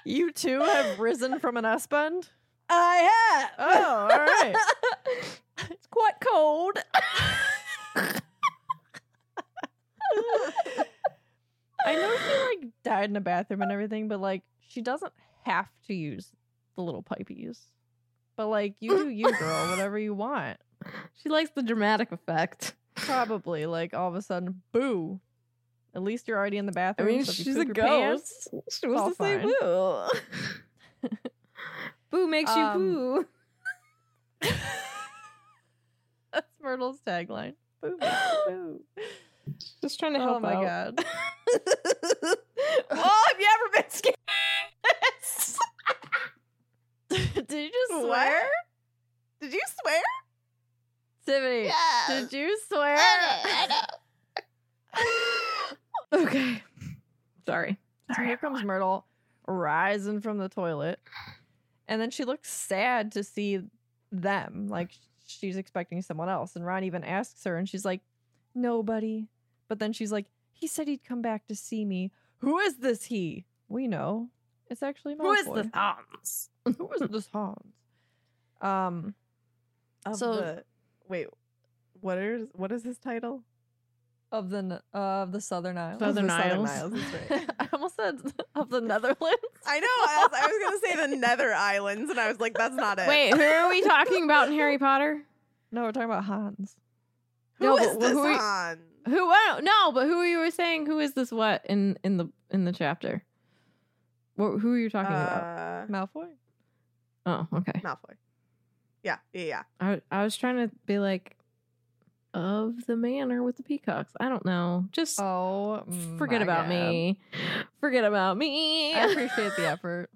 Speaker 4: You too have risen from an S bend?
Speaker 6: I have.
Speaker 4: Oh, all right.
Speaker 6: It's quite cold.
Speaker 4: I know she like died in a bathroom and everything, but like she doesn't have to use the little pipies. But like you do you, girl, whatever you want.
Speaker 6: She likes the dramatic effect.
Speaker 4: Probably like all of a sudden, boo. At least you're already in the
Speaker 6: I
Speaker 4: bathroom.
Speaker 6: mean,
Speaker 4: so if you
Speaker 6: she's a
Speaker 4: poop your pants,
Speaker 6: ghost. She
Speaker 4: all
Speaker 6: wants to say
Speaker 4: fine.
Speaker 6: boo. Boo makes you
Speaker 4: Um,
Speaker 6: boo.
Speaker 4: That's Myrtle's tagline. Boo, boo.
Speaker 6: Just trying to
Speaker 4: Oh
Speaker 6: help
Speaker 4: my
Speaker 6: out.
Speaker 4: god.
Speaker 6: Oh, have you ever been scared?
Speaker 4: Did you just
Speaker 7: What?
Speaker 4: swear?
Speaker 7: Did you swear?
Speaker 4: Tiffany,
Speaker 6: Yes.
Speaker 4: did you swear?
Speaker 6: Okay. Sorry.
Speaker 4: So here comes Myrtle rising from the toilet. And then she looks sad to see them. Like she's expecting someone else. And Ron even asks her, and she's like, nobody. But then she's like, he said he'd come back to see me. Who is this he? We know. It's actually Malfoy.
Speaker 6: Who is this Hans?
Speaker 4: Who is this Hans? Um,
Speaker 7: Of
Speaker 4: So-
Speaker 7: the, wait, what is what is his title?
Speaker 4: of the n- uh, of the Southern Isles.
Speaker 6: Southern
Speaker 7: the Southern
Speaker 6: Isles.
Speaker 7: Isles, that's right.
Speaker 4: I almost said of the Netherlands.
Speaker 7: I know. I was, I was gonna say the Nether Islands, and I was like, that's not it.
Speaker 6: Wait, who are we talking about in Harry Potter?
Speaker 4: No, we're talking about Hans.
Speaker 7: who
Speaker 6: no,
Speaker 7: is
Speaker 6: but
Speaker 7: this
Speaker 6: who are you-
Speaker 7: on?
Speaker 6: Who? I don't, no, but who you were saying? Who is this? What in in the in the chapter? What, who are you talking about?
Speaker 7: Uh,
Speaker 4: Malfoy.
Speaker 6: Oh, okay.
Speaker 7: Malfoy. Yeah, yeah, yeah.
Speaker 6: I I was trying to be like of the manor with the peacocks. I don't know. Just
Speaker 4: Oh,
Speaker 6: forget
Speaker 4: my
Speaker 6: about
Speaker 4: God.
Speaker 6: me. Forget about me.
Speaker 4: I appreciate the effort.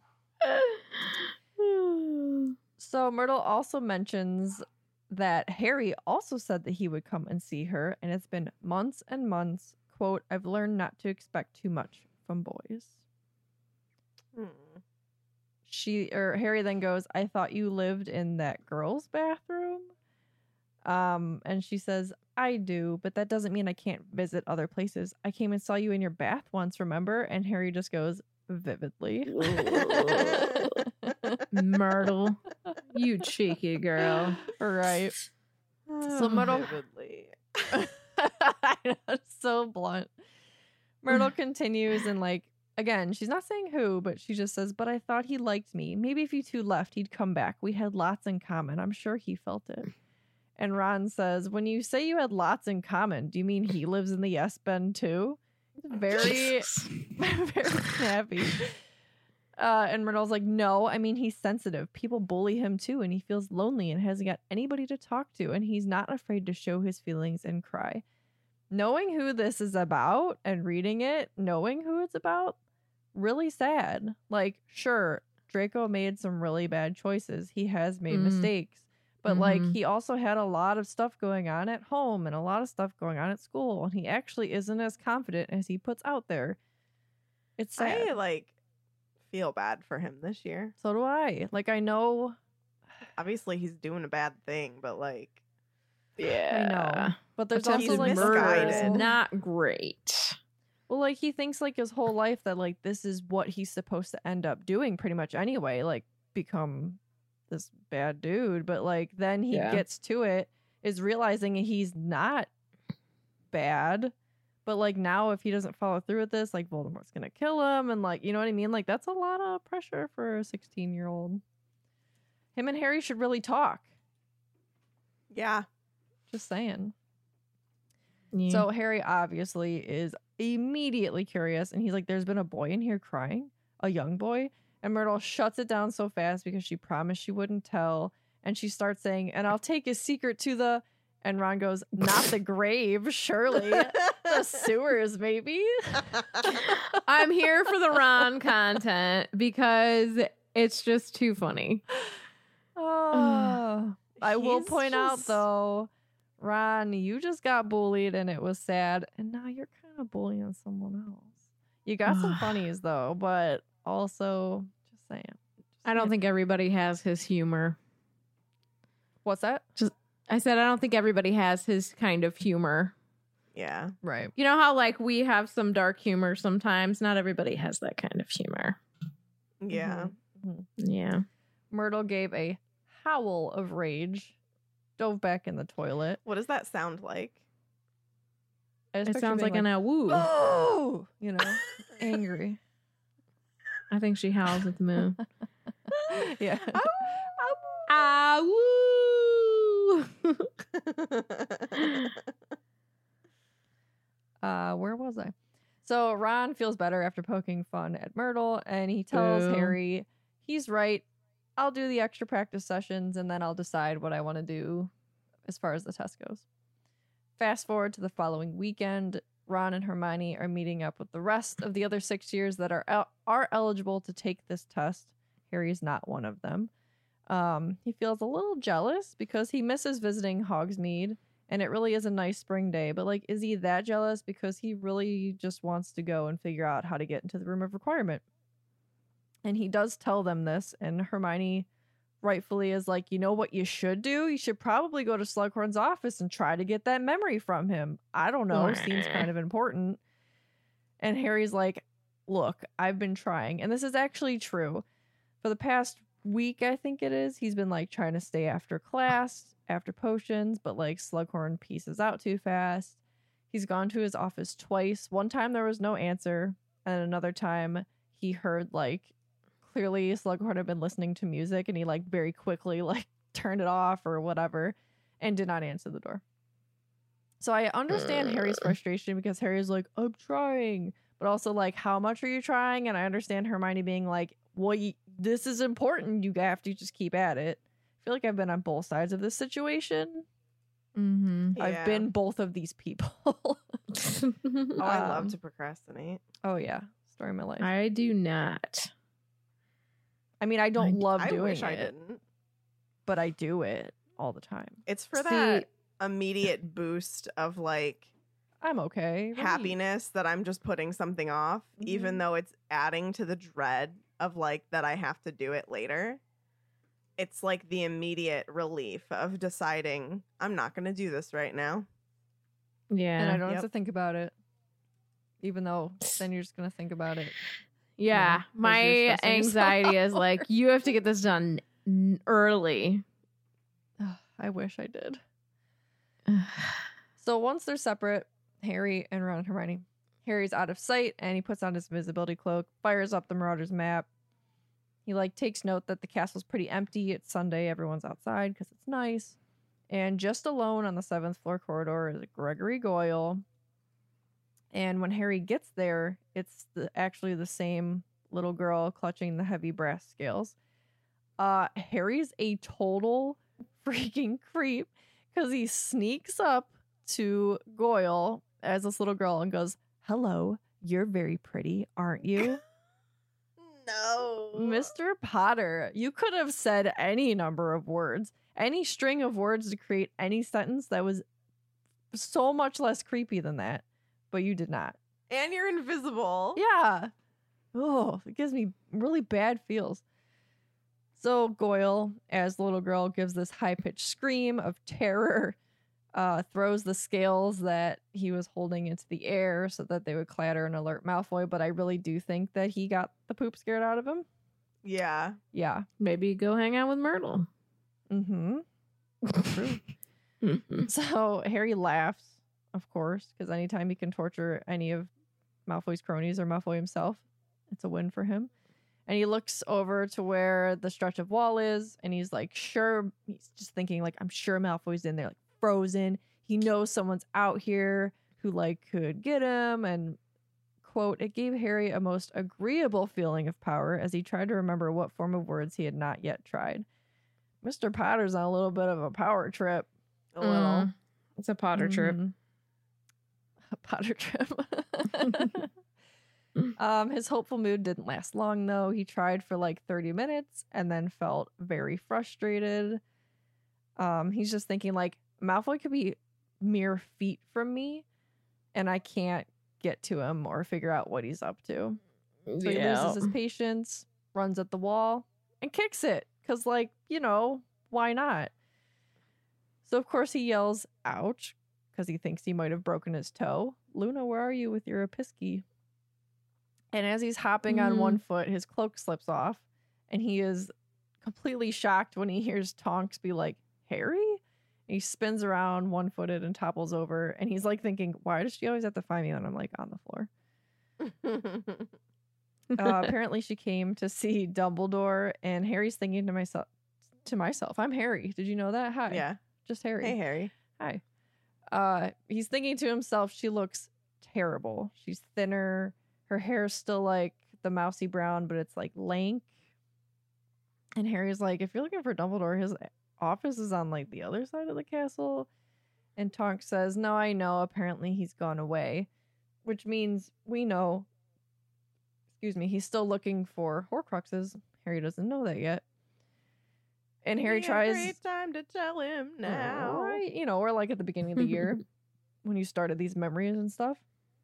Speaker 4: So Myrtle also mentions that Harry also said that he would come and see her, and it's been months and months. Quote, I've learned not to expect too much from boys.
Speaker 7: Hmm.
Speaker 4: She or Harry then goes, I thought you lived in that girl's bathroom. Um, and she says, I do, but that doesn't mean I can't visit other places. I came and saw you in your bath once, remember? And Harry just goes, vividly.
Speaker 6: Myrtle, you cheeky girl.
Speaker 4: Right. So Myrtle-
Speaker 7: Vividly.
Speaker 4: I know, it's so blunt. Myrtle continues and like again, she's not saying who, but she just says, but I thought he liked me. Maybe if you two left, he'd come back. We had lots in common. I'm sure he felt it. And Ron says, when you say you had lots in common, do you mean he lives in the S Bend too? Very, very snappy. Uh, and Myrtle's like, no, I mean, he's sensitive. People bully him too, and he feels lonely and hasn't got anybody to talk to, and he's not afraid to show his feelings and cry. Knowing who this is about and reading it, knowing who it's about, really sad. Like, sure, Draco made some really bad choices. He has made
Speaker 6: Mm.
Speaker 4: mistakes. But, like,
Speaker 6: Mhm.
Speaker 4: he also had a lot of stuff going on at home and a lot of stuff going on at school, and he actually isn't as confident as he puts out there. It's sad.
Speaker 7: I like feel bad for him this year.
Speaker 4: So do I. Like, I know,
Speaker 7: Obviously, he's doing a bad thing, but like,
Speaker 6: Yeah.
Speaker 4: I know. But there's
Speaker 6: Attempted
Speaker 4: also, like,
Speaker 7: murder
Speaker 6: murder
Speaker 7: misguided.
Speaker 6: is not great.
Speaker 4: well, like, he thinks, like, his whole life that, like, this is what he's supposed to end up doing pretty much anyway. Like, become this bad dude. But, like, then he
Speaker 6: Yeah.
Speaker 4: gets to it, is realizing he's not bad. But, like, now if he doesn't follow through with this, like, Voldemort's gonna kill him. And, like, you know what I mean? Like, that's a lot of pressure for a sixteen-year-old. Him and Harry should really talk.
Speaker 7: yeah.
Speaker 4: Just saying.
Speaker 6: Yeah.
Speaker 4: So Harry obviously is immediately curious, and he's like, there's been a boy in here crying, a young boy. And Myrtle shuts it down so fast because she promised she wouldn't tell. And she starts saying, and I'll take his secret to the... And Ron goes, not the grave, surely. The sewers, maybe.
Speaker 6: I'm here for the Ron content because it's just too funny.
Speaker 4: Oh, I will
Speaker 7: He's
Speaker 4: point out,
Speaker 7: just-
Speaker 4: though, Ron, you just got bullied and it was sad. And now you're kind of bullying someone else. You got some funnies, though, but also, just saying. Just
Speaker 6: I don't
Speaker 4: saying.
Speaker 6: think everybody has his humor.
Speaker 4: What's that?
Speaker 6: I said I don't think everybody has his kind of humor.
Speaker 7: Yeah.
Speaker 4: Right.
Speaker 6: You know how like we have some dark humor sometimes? Not everybody has that kind of humor.
Speaker 7: Yeah.
Speaker 4: Mhm.
Speaker 6: Yeah.
Speaker 4: Myrtle gave a howl of rage, dove back in the toilet.
Speaker 7: What does that sound like?
Speaker 4: I just
Speaker 6: It
Speaker 4: picture
Speaker 6: sounds
Speaker 4: being
Speaker 6: like an awoo.
Speaker 4: oh, you know, angry.
Speaker 6: I think she howls at the moon.
Speaker 4: Yeah.
Speaker 6: Awoo.
Speaker 4: Uh, where was I? So Ron feels better after poking fun at Myrtle, and he tells
Speaker 6: Boo.
Speaker 4: Harry he's right. I'll do the extra practice sessions, and then I'll decide what I want to do as far as the test goes. Fast forward to the following weekend, Ron and Hermione are meeting up with the rest of the other six years that are el- are eligible to take this test. Harry is not one of them. Um, he feels a little jealous because he misses visiting Hogsmeade, and it really is a nice spring day. But like, is he that jealous because he really just wants to go and figure out how to get into the Room of Requirement? And he does tell them this, and Hermione rightfully is like, you know what you should do? You should probably go to Slughorn's office and try to get that memory from him. I don't know. Seems kind of important. And Harry's like, look, I've been trying. And this is actually true. For the past week, I think it is, he's been like trying to stay after class, after potions, but like Slughorn pieces out too fast. He's gone to his office twice. One time there was no answer, and another time he heard like clearly Slughorn had been listening to music, and he like very quickly like turned it off or whatever and did not answer the door. So I understand Harry's frustration because Harry's like, I'm trying, but also like, how much are you trying? And I understand Hermione being like, well, y- this is important. You have to just keep at it. I feel like I've been on both sides of this situation.
Speaker 6: Mm-hmm.
Speaker 7: Yeah.
Speaker 4: I've been both of these people.
Speaker 7: Oh, I love
Speaker 4: Um,
Speaker 7: to procrastinate.
Speaker 4: Oh yeah, story of my life.
Speaker 6: I do not.
Speaker 4: I mean, I don't love
Speaker 7: I
Speaker 4: doing
Speaker 7: wish
Speaker 4: it,
Speaker 7: I didn't.
Speaker 4: but I do it all the time.
Speaker 7: It's for
Speaker 6: See-
Speaker 7: that immediate boost of like
Speaker 4: I'm okay. What do you-
Speaker 7: happiness that I'm just putting something off, even
Speaker 4: Mhm.
Speaker 7: though it's adding to the dread of like that I have to do it later. It's like the immediate relief of deciding I'm not going to do this right now.
Speaker 6: Yeah.
Speaker 4: And I don't
Speaker 7: Yep.
Speaker 4: have to think about it, even though then you're just gonna think about it.
Speaker 6: yeah.
Speaker 4: know, 'cause
Speaker 6: My
Speaker 4: you're stressing
Speaker 6: anxiety is
Speaker 4: yourself.
Speaker 6: like, you have to get this done n- early.
Speaker 4: I wish I did. So once they're separate, Harry and Ron and Hermione, Harry's out of sight and he puts on his invisibility cloak, fires up the Marauders map. He like takes note that the castle's pretty empty. It's Sunday, everyone's outside because it's nice. And just alone on the seventh floor corridor is Gregory Goyle. And when Harry gets there, it's the, actually the same little girl clutching the heavy brass scales. Uh, Harry's a total freaking creep because he sneaks up to Goyle as this little girl and goes, hello, you're very pretty, aren't you?
Speaker 7: No.
Speaker 4: Mister Potter, you could have said any number of words, any string of words to create any sentence that was so much less creepy than that, but you did not.
Speaker 7: And you're invisible.
Speaker 4: Yeah. Oh, it gives me really bad feels. So Goyle, as the little girl, gives this high-pitched scream of terror, uh, throws the scales that he was holding into the air so that they would clatter and alert Malfoy, but I really do think that he got the poop scared out of him.
Speaker 7: Yeah.
Speaker 4: Yeah.
Speaker 6: Maybe go hang out with Myrtle.
Speaker 4: Mm-hmm. True. So Harry laughs, of course, because anytime he can torture any of Malfoy's cronies or Malfoy himself, it's a win for him. And he looks over to where the stretch of wall is, and he's like, sure, he's just thinking, like, I'm sure Malfoy's in there, like, frozen. He knows someone's out here who, like, could get him. And, quote, it gave Harry a most agreeable feeling of power as he tried to remember what form of words he had not yet tried. Mister Potter's on a little bit of a power trip.
Speaker 7: A little.
Speaker 6: Mm. It's a Potter trip.
Speaker 4: Mhm. A Potter trip. um, his hopeful mood didn't last long, though. He tried for like thirty minutes and then felt very frustrated. Um, he's just thinking like, Malfoy could be mere feet from me, and I can't get to him or figure out what he's up to. So he loses his patience, runs at the wall, and kicks it. Because, like, you know, why not? So, of course, he yells, ouch, because he thinks he might have broken his toe. Luna, where are you with your Episky? And as he's hopping on one foot, his cloak slips off, and he is completely shocked when he hears Tonks be like, Harry? And he spins around one-footed and topples over, and he's like thinking, why does she always have to find me when I'm like on the floor? uh, apparently she came to see Dumbledore, and Harry's thinking to myself, to myself, I'm Harry. Did you know that? Hi.
Speaker 7: Yeah.
Speaker 4: Just Harry.
Speaker 7: Hey, Harry.
Speaker 4: Hi. Uh, he's thinking to himself, she looks terrible. She's thinner. Her hair's still like the mousy brown, but it's like lank. And Harry's like, if you're looking for Dumbledore, his office is on like the other side of the castle. And Tonks says, no, I know. Apparently he's gone away, which means we know, excuse me, he's still looking for Horcruxes. Harry doesn't know that yet. And Harry
Speaker 7: Be a
Speaker 4: tries.
Speaker 7: Great time to tell him now.
Speaker 4: Right. You know, or like at the beginning of the year when you started these memories and stuff.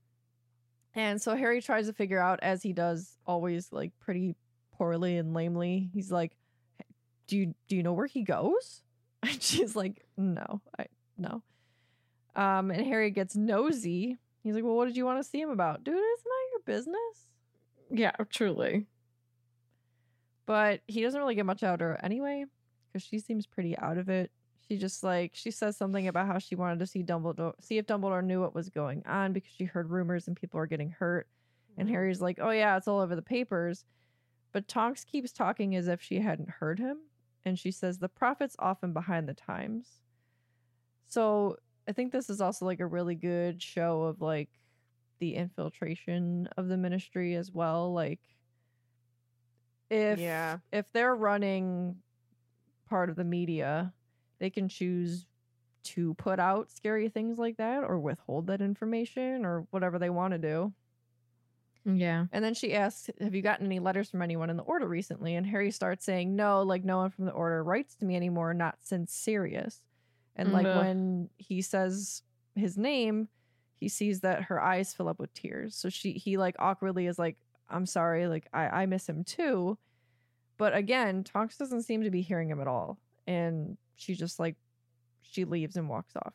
Speaker 4: And so Harry tries to figure out, as he does always, like pretty poorly and lamely. He's like, do you do you know where he goes? And she's like, no, I no. Um, and Harry gets nosy. He's like, well, what did you want to see him about? Dude, it's not your business.
Speaker 6: Yeah, truly.
Speaker 4: But he doesn't really get much out of her anyway, because she seems pretty out of it. She just like, she says something about how she wanted to see Dumbledore, see if Dumbledore knew what was going on because she heard rumors and people are getting hurt. And Harry's like, oh yeah, it's all over the papers. But Tonks keeps talking as if she hadn't heard him. And she says, the prophet's often behind the times. So I think this is also like a really good show of like the infiltration of the ministry as well. Like if,
Speaker 7: Yeah.
Speaker 4: if they're running part of the media, they can choose to put out scary things like that or withhold that information or whatever they want to do.
Speaker 6: Yeah.
Speaker 4: And then she asks, have you gotten any letters from anyone in the Order recently? And Harry starts saying, no, like no one from the Order writes to me anymore, not since Sirius. And like
Speaker 6: Ugh.
Speaker 4: when he says his name, he sees that her eyes fill up with tears. So she he like awkwardly is like, I'm sorry, like I, I miss him too. But again, Tonks doesn't seem to be hearing him at all. And she just like, she leaves and walks off.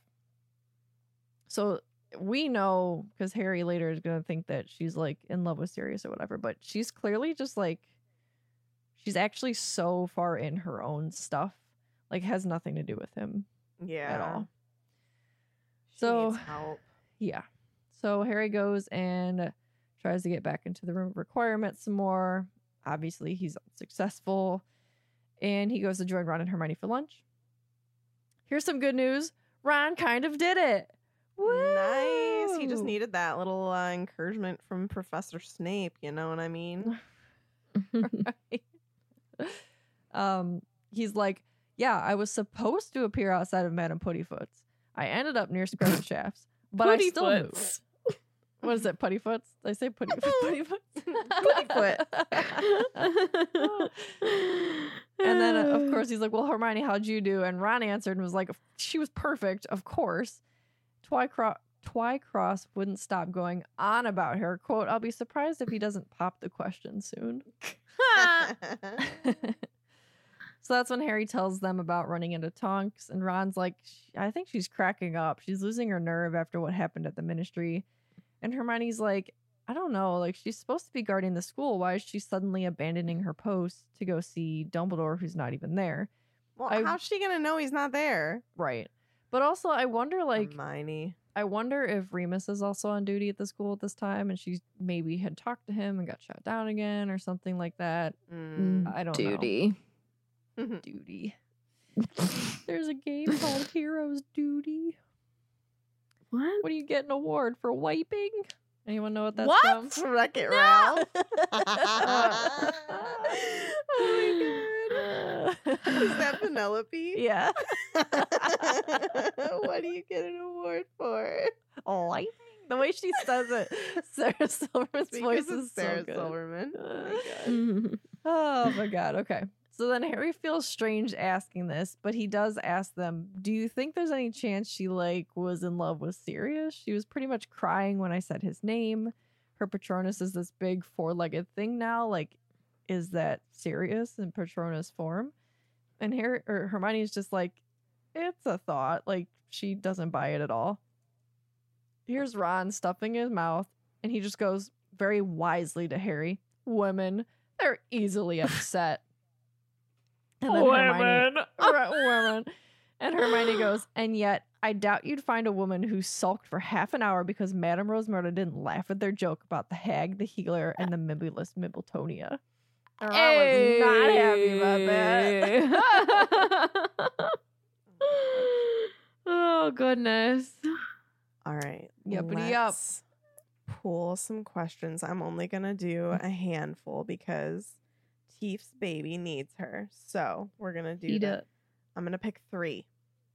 Speaker 4: So we know, because Harry later is going to think that she's like in love with Sirius or whatever, but she's clearly just like, she's actually so far in her own stuff, like has nothing to do with him
Speaker 7: Yeah.
Speaker 4: at all.
Speaker 7: She
Speaker 4: So,
Speaker 7: needs help.
Speaker 4: yeah. So Harry goes and tries to get back into the room of requirements some more. Obviously, he's unsuccessful. And he goes to join Ron and Hermione for lunch. Here's some good news. Ron kind of did it.
Speaker 7: Nice. He just
Speaker 4: Woo!
Speaker 7: needed that little uh, encouragement from Professor Snape. You know what I mean?
Speaker 4: Right. Um, he's like, yeah, I was supposed to appear outside of Madame Puttyfoot's. I ended up near Squareshafts, but I still moved. What is it, Puttyfoots? Did I say putty Puttyfoot? Puttyfoot. And then, uh, of course, he's like, well, Hermione, how'd you do? And Ron answered and was like, she was perfect, of course. Twycross, Twycross wouldn't stop going on about her. Quote, I'll be surprised if he doesn't pop the question soon. So that's when Harry tells them about running into Tonks. And Ron's like, I think she's cracking up. She's losing her nerve after what happened at the Ministry. And Hermione's like, I don't know. Like, she's supposed to be guarding the school. Why is she suddenly abandoning her post to go see Dumbledore, who's not even there?
Speaker 7: Well,
Speaker 4: I-
Speaker 7: how's she gonna know he's not there?
Speaker 4: Right. But also, I wonder, like,
Speaker 7: Hermione.
Speaker 4: I wonder if Remus is also on duty at the school at this time, and she maybe had talked to him and got shot down again or something like that.
Speaker 7: Mm.
Speaker 4: I don't
Speaker 6: Duty.
Speaker 4: know. Duty. There's a game called Heroes Duty.
Speaker 6: What?
Speaker 4: What do you get an award for wiping? Anyone know what that's
Speaker 7: What?
Speaker 4: from?
Speaker 7: Wreck-It
Speaker 6: No!
Speaker 7: Ralph. Oh my god. Is that Penelope?
Speaker 4: Yeah.
Speaker 7: What do you get an award for?
Speaker 4: Wiping? The way she says it, Sarah Silverman's
Speaker 7: Because
Speaker 4: voice
Speaker 7: it's
Speaker 4: is
Speaker 7: Sarah
Speaker 4: so good.
Speaker 7: Silverman. Oh my god.
Speaker 6: Mhm.
Speaker 4: Oh my god. Okay. So then Harry feels strange asking this, but he does ask them, do you think there's any chance she like was in love with Sirius? She was pretty much crying when I said his name. Her Patronus is this big four-legged thing now. Like, is that Sirius in Patronus form? And Harry or Hermione's just like, it's a thought. Like, she doesn't buy it at all. Here's Ron stuffing his mouth, and he just goes, very wisely to Harry, women, they're easily upset. And then Hermione, Right, women. And Hermione goes, and yet I doubt you'd find a woman who sulked for half an hour because Madame Rosmerta didn't laugh at their joke about the hag, the healer, and the Mimulus Mimbletonia. And I was not happy about that.
Speaker 6: Oh, goodness.
Speaker 7: All right.
Speaker 4: Yuppity yup.
Speaker 7: let's pull some questions. I'm only going to do a handful because Teef's baby needs her. So we're going to do
Speaker 6: Eat
Speaker 7: that.
Speaker 6: it.
Speaker 7: I'm going to pick three.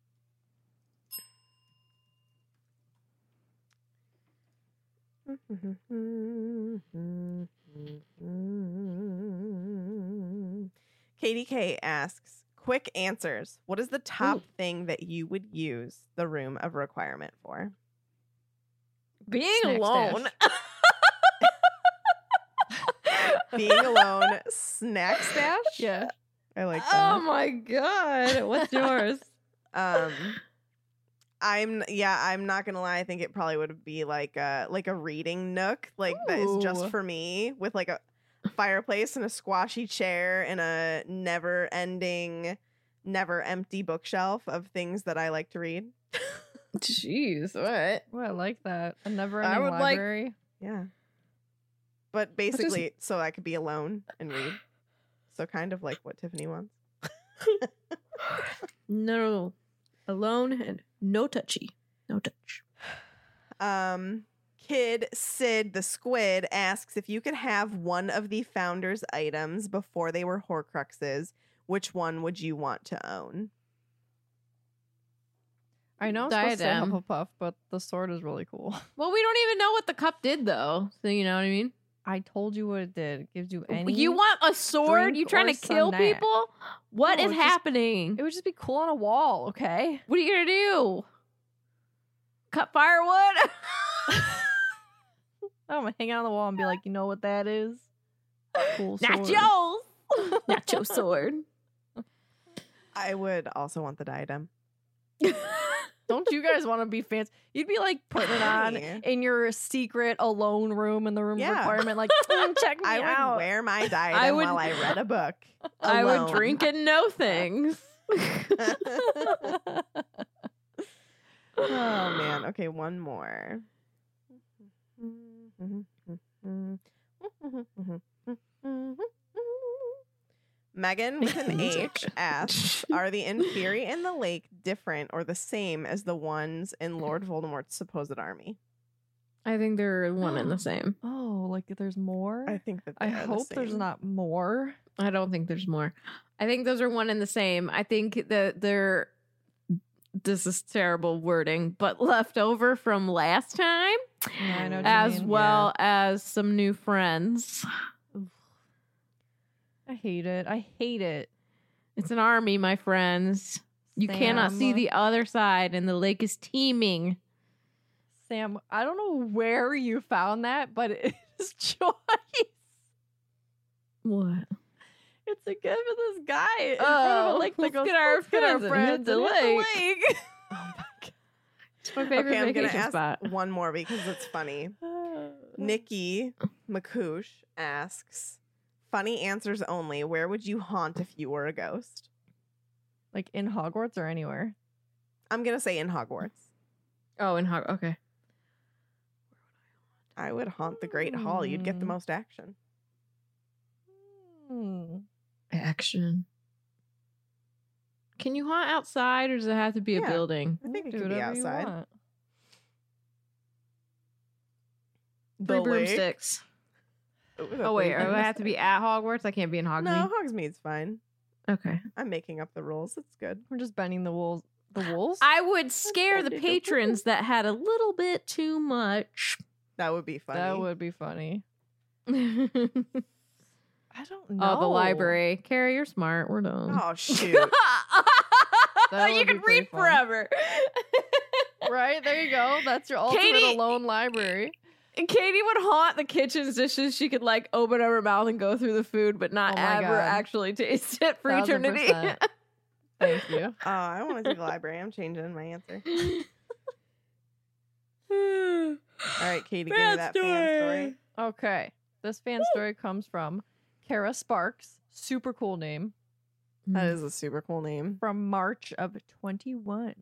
Speaker 7: Katie K asks, quick answers. What is the top
Speaker 6: Ooh.
Speaker 7: thing that you would use the room of requirement for?
Speaker 6: Being
Speaker 4: Snack
Speaker 6: alone.
Speaker 4: stash.
Speaker 7: Being alone, snack stash?
Speaker 4: Yeah.
Speaker 7: I like
Speaker 6: Oh
Speaker 7: that.
Speaker 6: my god. What's yours?
Speaker 7: Um I'm yeah, I'm not gonna lie, I think it probably would be like a like a reading nook, like that is just
Speaker 4: Ooh.
Speaker 7: for me, with like a fireplace and a squashy chair and a never ending, never empty bookshelf of things that I like to read.
Speaker 6: Jeez, what?
Speaker 4: Oh, I like that. A never
Speaker 6: I
Speaker 4: ending
Speaker 6: would like-
Speaker 4: library.
Speaker 7: Yeah. But basically so I could be alone and read. So kind of like what Tiffany wants.
Speaker 6: No. Alone and no touchy. No touch.
Speaker 7: Um, Kid Sid the Squid asks if you could have one of the founders' items before they were Horcruxes, which one would you want to own?
Speaker 4: I know it's supposed to say
Speaker 6: Diadem.
Speaker 4: Hufflepuff, but the sword is really cool.
Speaker 6: Well, we don't even know what the cup did, though. So you know what I mean?
Speaker 4: I told you what it did. It gives you any.
Speaker 6: You want a sword?
Speaker 4: drink
Speaker 6: You trying
Speaker 4: or
Speaker 6: to kill
Speaker 4: snack.
Speaker 6: people? What
Speaker 4: No,
Speaker 6: is
Speaker 4: it's just-
Speaker 6: happening?
Speaker 4: It would just be cool on a wall, okay?
Speaker 6: What are you gonna do? Cut firewood?
Speaker 4: I'm gonna hang out on the wall and be like, you know what that is? Cool sword.
Speaker 6: Nachos. Nacho sword.
Speaker 7: I would also want the diadem.
Speaker 4: Don't you guys want to be fancy? You'd be like putting it on
Speaker 7: Hi.
Speaker 4: in your secret alone room in the room
Speaker 7: Yeah.
Speaker 4: requirement, like, "Mm, check me
Speaker 7: I would
Speaker 4: out.
Speaker 7: wear my diadem
Speaker 6: I would-
Speaker 7: while I read a book.
Speaker 6: I would
Speaker 7: alone.
Speaker 6: drink and know things.
Speaker 7: Oh man. Okay, one more. Megan with an H asks, are the Inferi in the lake different or the same as the ones in Lord Voldemort's supposed army?
Speaker 6: I think they're one and the same.
Speaker 4: Oh, like there's more?
Speaker 7: I think that they
Speaker 4: I
Speaker 7: are the
Speaker 4: hope there's
Speaker 7: same.
Speaker 4: not more.
Speaker 6: I don't think there's more. I think those are one and the same. I think that they're, this is terrible wording, but left over from last time,
Speaker 4: Yeah, I know what you
Speaker 6: as
Speaker 4: mean.
Speaker 6: well as some new friends.
Speaker 4: I hate it. I hate it.
Speaker 6: It's an army, my friends. You cannot see
Speaker 4: Sam.
Speaker 6: the other side, and the lake is teeming.
Speaker 4: Sam, I don't know where you found that, but it is choice.
Speaker 6: What?
Speaker 4: It's a gift of this guy in front
Speaker 6: Oh,
Speaker 4: of a lake that
Speaker 6: let's
Speaker 4: goes,
Speaker 6: get our
Speaker 4: "Let's get our
Speaker 6: friends and
Speaker 4: friends
Speaker 6: hit the
Speaker 4: and hit
Speaker 6: lake."
Speaker 4: lake.
Speaker 7: Oh my God.
Speaker 6: It's my favorite
Speaker 7: Okay, I'm gonna
Speaker 6: vacation
Speaker 7: ask
Speaker 6: spot.
Speaker 7: one more because it's funny. Nikki McCoosh asks, funny answers only. Where would you haunt if you were a ghost?
Speaker 4: Like in Hogwarts or anywhere?
Speaker 7: I'm going to say in Hogwarts.
Speaker 6: Oh, in Hog. Okay.
Speaker 7: I would haunt the Great Hall. You'd get the
Speaker 4: Hmm.
Speaker 7: most action.
Speaker 4: Hmm.
Speaker 6: Action. Can you haunt outside, or does it have to be a
Speaker 7: Yeah.
Speaker 6: building?
Speaker 7: I think it
Speaker 4: Do
Speaker 7: could be
Speaker 4: whatever you
Speaker 7: outside.
Speaker 4: want.
Speaker 7: The
Speaker 6: Three
Speaker 7: lake.
Speaker 6: broomsticks.
Speaker 7: Ooh, the
Speaker 6: Oh wait,
Speaker 7: three
Speaker 6: or I have to be at Hogwarts. I can't be in Hogsmeade.
Speaker 7: No, Hogsmeade's fine.
Speaker 6: Okay.
Speaker 7: I'm making up the rules. It's good.
Speaker 4: We're just bending the wolves. The wolves?
Speaker 6: I would scare the
Speaker 7: bending the
Speaker 6: patrons that had a little bit too much.
Speaker 7: That would be funny.
Speaker 4: That would be funny.
Speaker 6: oh,
Speaker 4: I don't know.
Speaker 6: the library. Carrie, you're smart. We're done.
Speaker 7: Oh, shoot.
Speaker 4: That
Speaker 6: you
Speaker 4: would
Speaker 6: can
Speaker 4: be pretty
Speaker 6: read
Speaker 4: fun.
Speaker 6: forever.
Speaker 4: Right? There you go. That's your ultimate
Speaker 6: Katie-
Speaker 4: alone library.
Speaker 6: And Katie would haunt the kitchen's dishes. She could like open up her mouth and go through the food, but not
Speaker 4: Oh my
Speaker 6: ever
Speaker 4: God.
Speaker 6: actually taste it for
Speaker 4: Thousand
Speaker 6: eternity.
Speaker 4: percent. Thank you.
Speaker 7: Oh, I want to do the library. I'm changing my answer. All right, Katie, give me that fan story.
Speaker 4: Okay. This fan story comes from Kara Sparks. Super cool name.
Speaker 7: That is a super cool name.
Speaker 4: From March of twenty-one.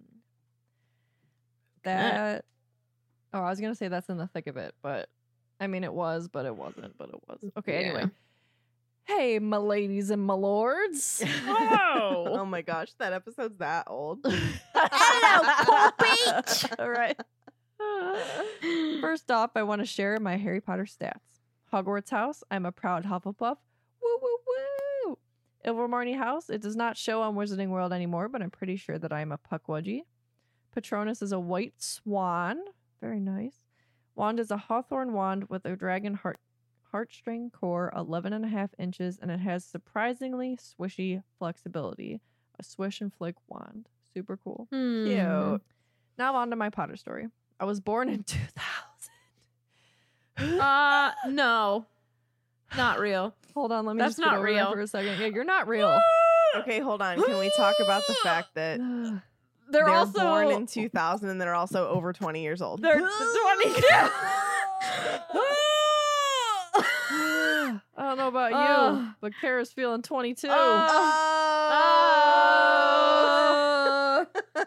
Speaker 4: That. Oh, I was going to say that's in the thick of it, but I mean, it was, but it wasn't, but it was. Okay,
Speaker 6: Yeah.
Speaker 4: anyway. Hey, my ladies and my lords.
Speaker 7: Oh my gosh, that episode's that old.
Speaker 4: Hello, Cool Beach. All right. First off, I want to share my Harry Potter stats. Hogwarts House, I'm a proud Hufflepuff. Woo, woo, woo. Ilvermorny House, it does not show on Wizarding World anymore, but I'm pretty sure that I am a Puckwudgie. Patronus is a white swan. Very nice. Wand is a hawthorn wand with a dragon heart heartstring core, eleven and a half inches, and it has surprisingly swishy flexibility. A swish and flick wand. Super cool.
Speaker 6: Hmm.
Speaker 7: Cute.
Speaker 4: Now on to my Potter story. I was born in two thousand.
Speaker 6: Uh, no. Not real.
Speaker 4: Hold on, let me
Speaker 6: That's
Speaker 4: just get
Speaker 6: not
Speaker 4: over that
Speaker 6: real.
Speaker 4: for a second. Yeah, you're not real.
Speaker 7: Okay, hold on. Can we talk about the fact that
Speaker 6: They're,
Speaker 7: they're
Speaker 6: also
Speaker 7: born in two thousand and they're also over twenty years old?
Speaker 6: They're twenty-two.
Speaker 4: I don't know about you,
Speaker 6: Oh.
Speaker 4: but Kara's feeling twenty-two.
Speaker 6: Oh.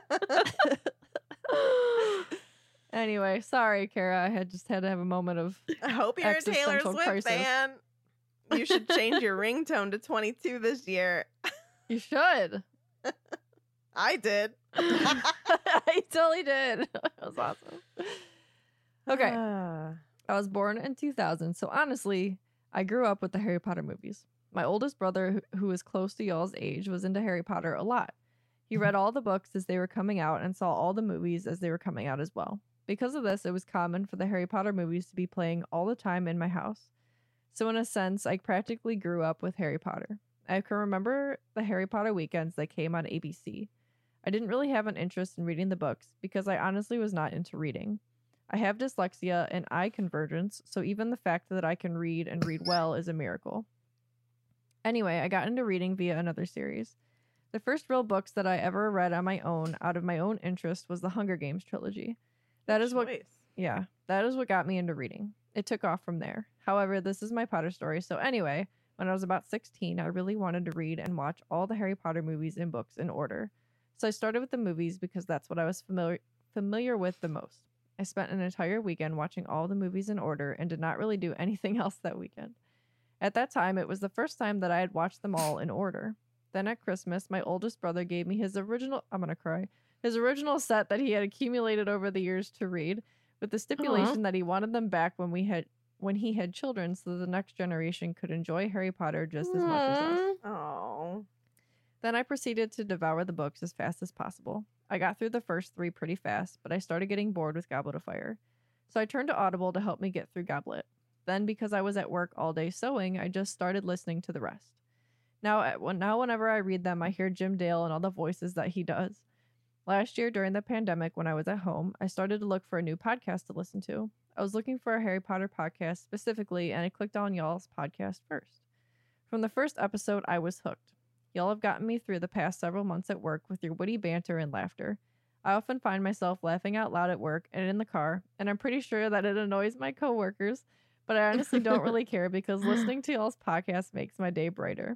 Speaker 4: Anyway, sorry, Kara. I had just had to have a moment of.
Speaker 7: I hope you're a Taylor
Speaker 4: Existential
Speaker 7: Swift
Speaker 4: crisis.
Speaker 7: fan. You should change your ringtone to twenty-two this year.
Speaker 4: You should.
Speaker 7: I did.
Speaker 4: I totally did. That was awesome. Okay.
Speaker 7: Ah.
Speaker 4: I was born in two thousand, so honestly, I grew up with the Harry Potter movies. My oldest brother, who- who is close to y'all's age, was into Harry Potter a lot. He read all the books as they were coming out and saw all the movies as they were coming out as well. Because of this, it was common for the Harry Potter movies to be playing all the time in my house. So in a sense, I practically grew up with Harry Potter. I can remember the Harry Potter weekends that came on A B C. I didn't really have an interest in reading the books because I honestly was not into reading. I have dyslexia and eye convergence, so even the fact that I can read and read well is a miracle. Anyway, I got into reading via another series. The first real books that I ever read on my own, out of my own interest, was the Hunger Games trilogy. That is what,
Speaker 7: Choice.
Speaker 4: yeah, that is what got me into reading. It took off from there. However, this is my Potter story, so anyway, when I was about sixteen, I really wanted to read and watch all the Harry Potter movies and books in order. So I started with the movies because that's what I was familiar familiar with the most. I spent an entire weekend watching all the movies in order and did not really do anything else that weekend. At that time, it was the first time that I had watched them all in order. Then at Christmas, my oldest brother gave me his original, I'm going to cry, his original set that he had accumulated over the years to read, with the stipulation that he wanted them back when we had when he had children so the next generation could enjoy Harry Potter just as much as us.
Speaker 7: Oh.
Speaker 4: Then I proceeded to devour the books as fast as possible. I got through the first three pretty fast, but I started getting bored with Goblet of Fire. So I turned to Audible to help me get through Goblet. Then, because I was at work all day sewing, I just started listening to the rest. Now, at, now whenever I read them, I hear Jim Dale and all the voices that he does. Last year, during the pandemic, when I was at home, I started to look for a new podcast to listen to. I was looking for a Harry Potter podcast specifically, and I clicked on y'all's podcast first. From the first episode, I was hooked. Y'all have gotten me through the past several months at work with your witty banter and laughter. I often find myself laughing out loud at work and in the car, and I'm pretty sure that it annoys my coworkers, but I honestly don't really care because listening to y'all's podcast makes my day brighter.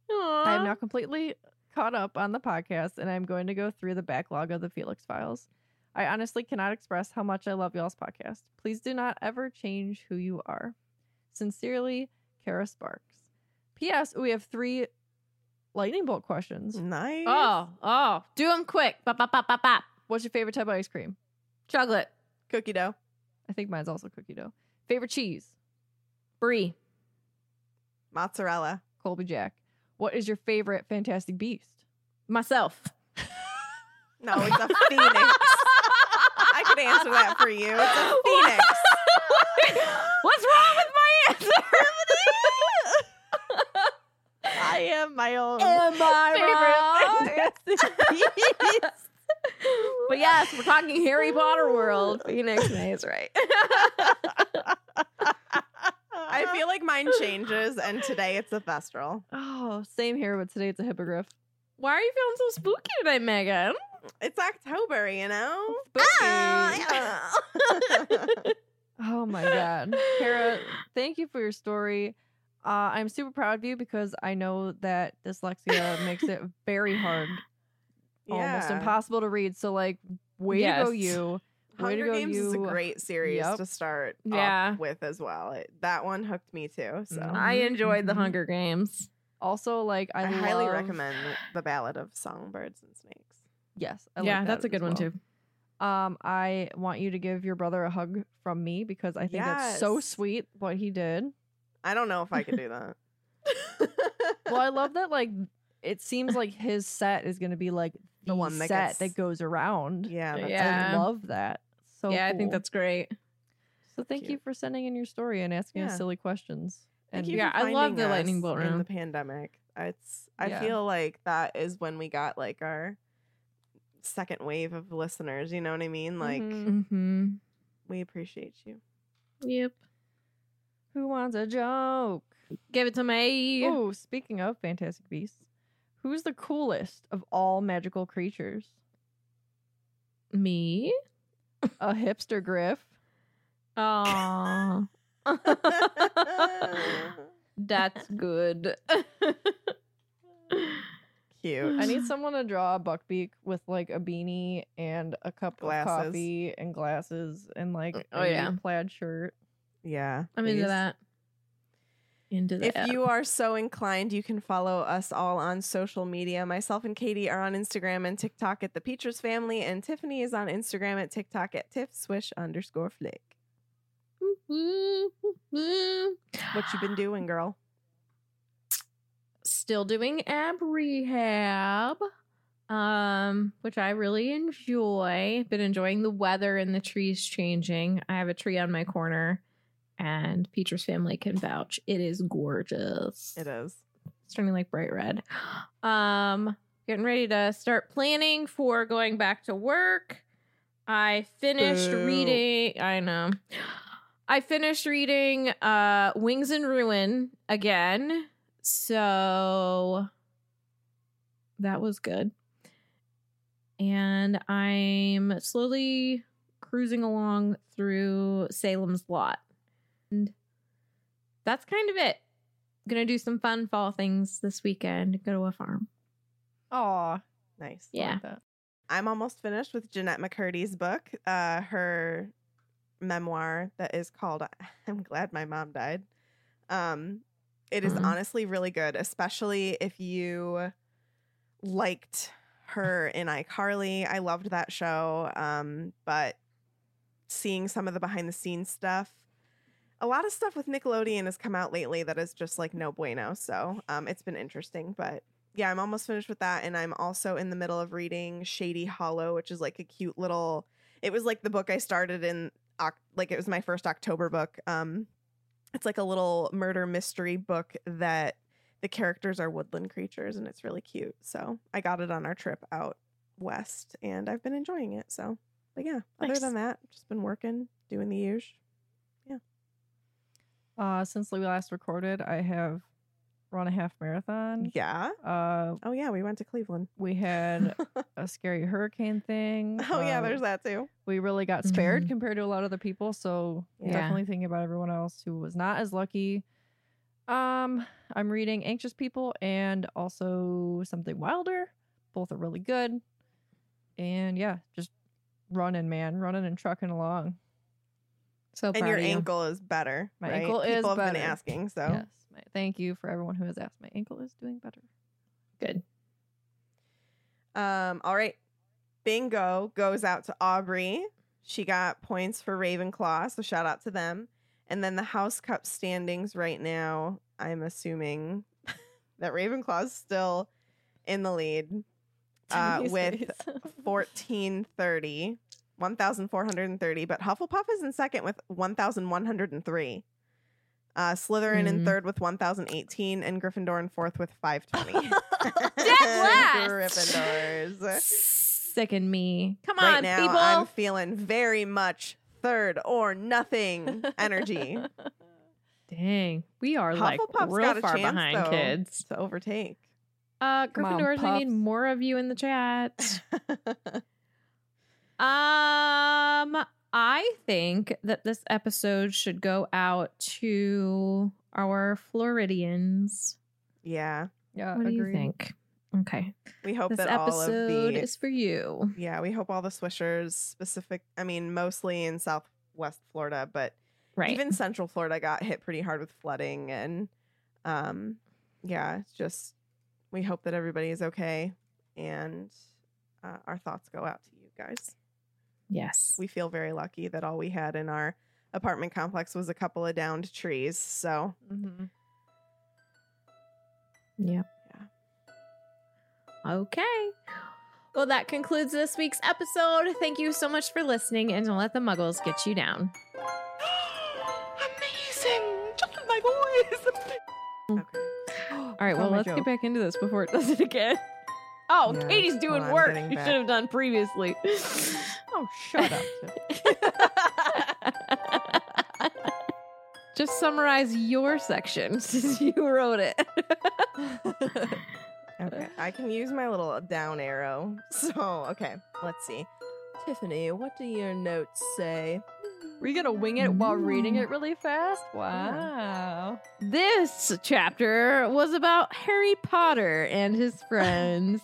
Speaker 4: I am now completely caught up on the podcast, and I'm going to go through the backlog of the Felix Files. I honestly cannot express how much I love y'all's podcast. Please do not ever change who you are. Sincerely, Kara Sparks. P S. We have three lightning bolt questions.
Speaker 7: Nice.
Speaker 6: Oh, oh. Do them quick. Bop, bop, bop, bop, bop.
Speaker 4: What's your favorite type of ice cream?
Speaker 6: Chocolate.
Speaker 7: Cookie dough.
Speaker 4: I think mine's also cookie dough. Favorite cheese?
Speaker 6: Brie.
Speaker 7: Mozzarella.
Speaker 4: Colby Jack. What is your favorite Fantastic Beast?
Speaker 6: Myself.
Speaker 7: No, it's a phoenix. I could answer that for you. It's a phoenix.
Speaker 6: What's wrong with my answer?
Speaker 7: I am my own
Speaker 6: Am I
Speaker 7: favorite Fantastic Beast.
Speaker 6: But yes, we're talking Harry Potter world. Phoenix May is right.
Speaker 7: I feel like mine changes, and today it's a Thestral.
Speaker 4: Oh, same here, but today it's a hippogriff.
Speaker 6: Why are you feeling so spooky today, Megan?
Speaker 7: It's October, you know?
Speaker 4: Spooky.
Speaker 7: Ah, yeah.
Speaker 4: Oh my god. Kara, thank you for your story. Uh, I'm super proud of you because I know that dyslexia makes it very hard, almost
Speaker 7: Yeah.
Speaker 4: impossible to read. So, like, way to go,
Speaker 6: Yes.
Speaker 4: you. Way
Speaker 7: Hunger
Speaker 4: to go,
Speaker 7: Games
Speaker 4: you.
Speaker 7: is a great series
Speaker 4: Yep.
Speaker 7: to start
Speaker 6: Yeah.
Speaker 7: off with as well. It, that one hooked me too. So
Speaker 4: Mhm.
Speaker 6: I enjoyed the
Speaker 4: Mhm.
Speaker 6: Hunger Games.
Speaker 4: Also, like, I,
Speaker 7: I, highly
Speaker 4: love-
Speaker 7: recommend The Ballad of Songbirds and Snakes.
Speaker 4: Yes, I
Speaker 6: Yeah,
Speaker 4: like
Speaker 6: that's
Speaker 4: that
Speaker 6: a good
Speaker 4: as
Speaker 6: one
Speaker 4: well.
Speaker 6: too.
Speaker 4: Um, I want you to give your brother a hug from me because I think that's so
Speaker 7: Yes.
Speaker 4: sweet what he did.
Speaker 7: I don't know if I could do that.
Speaker 4: Well, I love that. Like, it seems like his set is going to be like the,
Speaker 7: The one that
Speaker 4: set
Speaker 7: gets-
Speaker 4: that goes around.
Speaker 7: Yeah, that's
Speaker 6: Yeah.
Speaker 4: I love that. So
Speaker 6: yeah, I think
Speaker 4: cool.
Speaker 6: that's great.
Speaker 4: So thank you
Speaker 7: cute.
Speaker 4: for sending in your story and asking us
Speaker 7: Yeah.
Speaker 4: silly questions.
Speaker 7: Thank
Speaker 4: And
Speaker 7: you
Speaker 6: Yeah,
Speaker 7: for
Speaker 6: I love
Speaker 7: finding
Speaker 6: the lightning
Speaker 7: us
Speaker 6: bolt
Speaker 7: in
Speaker 6: room.
Speaker 7: the pandemic. It's I
Speaker 4: Yeah.
Speaker 7: feel like that is when we got like our second wave of listeners. You know what I mean? Like
Speaker 4: Mhm.
Speaker 6: Mm-hmm.
Speaker 7: we appreciate you.
Speaker 6: Yep.
Speaker 4: Who wants a joke?
Speaker 6: Give it to me.
Speaker 4: Oh, speaking of Fantastic Beasts, who's the coolest of all magical creatures?
Speaker 6: Me?
Speaker 4: A hipster Griff.
Speaker 6: Aww. That's good.
Speaker 7: Cute.
Speaker 4: I need someone to draw a Buckbeak with like a beanie and a cup
Speaker 7: Glasses.
Speaker 4: of coffee and glasses and like
Speaker 6: Oh,
Speaker 4: a
Speaker 6: yeah.
Speaker 4: plaid shirt.
Speaker 7: Yeah.
Speaker 6: I'm into
Speaker 7: please.
Speaker 6: that. Into that.
Speaker 7: If you are so inclined, you can follow us all on social media. Myself and Katie are on Instagram and TikTok at the Peaches Family, and Tiffany is on Instagram at TikTok at tiffswish underscore flick. What you been doing, girl?
Speaker 6: Still doing ab rehab, um, which I really enjoy. Been enjoying the weather and the trees changing. I have a tree on my corner, and Peacher's family can vouch. It is gorgeous.
Speaker 7: It is.
Speaker 6: It's turning like bright red. Um, getting ready to start planning for going back to work. I finished
Speaker 7: Boo.
Speaker 6: reading. I know. I finished reading uh Wings and Ruin again. So that was good. And I'm slowly cruising along through Salem's Lot. And that's kind of it. Gonna do some fun fall things this weekend. Go to a farm.
Speaker 4: Aw.
Speaker 7: Nice.
Speaker 4: I
Speaker 6: Yeah.
Speaker 4: like that.
Speaker 7: I'm almost finished with Jeanette McCurdy's book, uh, her memoir that is called I'm Glad My Mom Died. Um, it is
Speaker 6: Mhm.
Speaker 7: honestly really good, especially if you liked her in iCarly. I loved that show. Um, but seeing some of the behind the scenes stuff, a lot of stuff with Nickelodeon has come out lately that is just like no bueno. So um, it's been interesting, but yeah, I'm almost finished with that. And I'm also in the middle of reading Shady Hollow, which is like a cute little, it was like the book I started in, Oc- like it was my first October book. Um, it's like a little murder mystery book that the characters are woodland creatures and it's really cute. So I got it on our trip out west and I've been enjoying it. So, but yeah, other
Speaker 6: Nice.
Speaker 7: than that, just been working, doing the usual.
Speaker 4: Uh, since we last recorded, I have run a half marathon.
Speaker 7: Yeah.
Speaker 4: Uh,
Speaker 7: Oh yeah, we went to Cleveland.
Speaker 4: we had a scary hurricane thing.
Speaker 7: Oh yeah,
Speaker 4: Uh,
Speaker 7: there's that too.
Speaker 4: We really got spared
Speaker 6: Mhm.
Speaker 4: compared to a lot of other people, so
Speaker 6: Yeah.
Speaker 4: definitely thinking about everyone else who was not as lucky. Um, I'm reading Anxious People and also Something Wilder. Both are really good. And yeah, just running, man, running and trucking along.
Speaker 6: So
Speaker 7: And
Speaker 6: proud
Speaker 7: your
Speaker 6: of you.
Speaker 7: ankle is better.
Speaker 4: My
Speaker 7: right?
Speaker 4: ankle
Speaker 7: People
Speaker 4: is
Speaker 7: have been
Speaker 4: better.
Speaker 7: asking, so
Speaker 4: Yes, my, thank you for everyone who has asked. My ankle is doing better.
Speaker 6: Good.
Speaker 7: Um, all right. Bingo goes out to Aubrey. She got points for Ravenclaw, so shout out to them. And then the House Cup standings right now, I'm assuming that Ravenclaw's still in the lead uh,
Speaker 4: These
Speaker 7: with
Speaker 4: days.
Speaker 7: fourteen thirty, one thousand four hundred thirty, but Hufflepuff is in second with one thousand one hundred three. Uh, Slytherin in
Speaker 6: Mm.
Speaker 7: third with one thousand eighteen, and Gryffindor in fourth with five twenty.
Speaker 6: Dead last.
Speaker 7: Gryffindors.
Speaker 6: Sicken me. Come
Speaker 7: Right
Speaker 6: on,
Speaker 7: now,
Speaker 6: people.
Speaker 7: I'm feeling very much third or nothing energy
Speaker 6: Dang, we are like
Speaker 7: Hufflepuff's
Speaker 6: real
Speaker 7: got a
Speaker 6: far
Speaker 7: chance,
Speaker 6: behind,
Speaker 7: though.
Speaker 6: kids.
Speaker 7: to overtake.
Speaker 6: Uh,
Speaker 4: Come on,
Speaker 6: Gryffindors, we need
Speaker 4: Puffs.
Speaker 6: more of you in the chat. Um, I think that this episode should go out to our Floridians.
Speaker 7: Yeah.
Speaker 4: Yeah,
Speaker 6: What do you
Speaker 4: agreed.
Speaker 6: think? Okay.
Speaker 7: We hope
Speaker 6: This
Speaker 7: that all of
Speaker 6: episode
Speaker 7: the
Speaker 6: is for you.
Speaker 7: yeah, we hope all the Swishers specific. I mean, mostly in Southwest Florida, but
Speaker 6: Right.
Speaker 7: even Central Florida got hit pretty hard with flooding, and um, yeah, it's just we hope that everybody is okay, and uh, our thoughts go out to you guys.
Speaker 6: Yes.
Speaker 7: We feel very lucky that all we had in our apartment complex was a couple of downed trees. So
Speaker 4: Mm-hmm.
Speaker 6: Yeah.
Speaker 7: Yeah.
Speaker 6: Okay. Well, that concludes this week's episode. Thank you so much for listening, and don't let the muggles get you down.
Speaker 7: amazing, just my voice.
Speaker 6: All
Speaker 7: Okay.
Speaker 6: right, well,
Speaker 4: Found my
Speaker 6: let's
Speaker 4: joke.
Speaker 6: get back into this before it does it again. Oh,
Speaker 7: Yeah,
Speaker 6: Katie's
Speaker 7: hold
Speaker 6: doing
Speaker 7: on,
Speaker 6: work
Speaker 7: getting
Speaker 6: you
Speaker 7: back.
Speaker 6: should have done previously.
Speaker 4: Oh, shut up.
Speaker 6: Just summarize your section since you wrote it.
Speaker 7: Okay, I can use my little down arrow. So, okay, let's see. Tiffany, what do your notes say?
Speaker 4: Were you gonna wing it while reading it really fast? Wow.
Speaker 6: This chapter was about Harry Potter and his friends.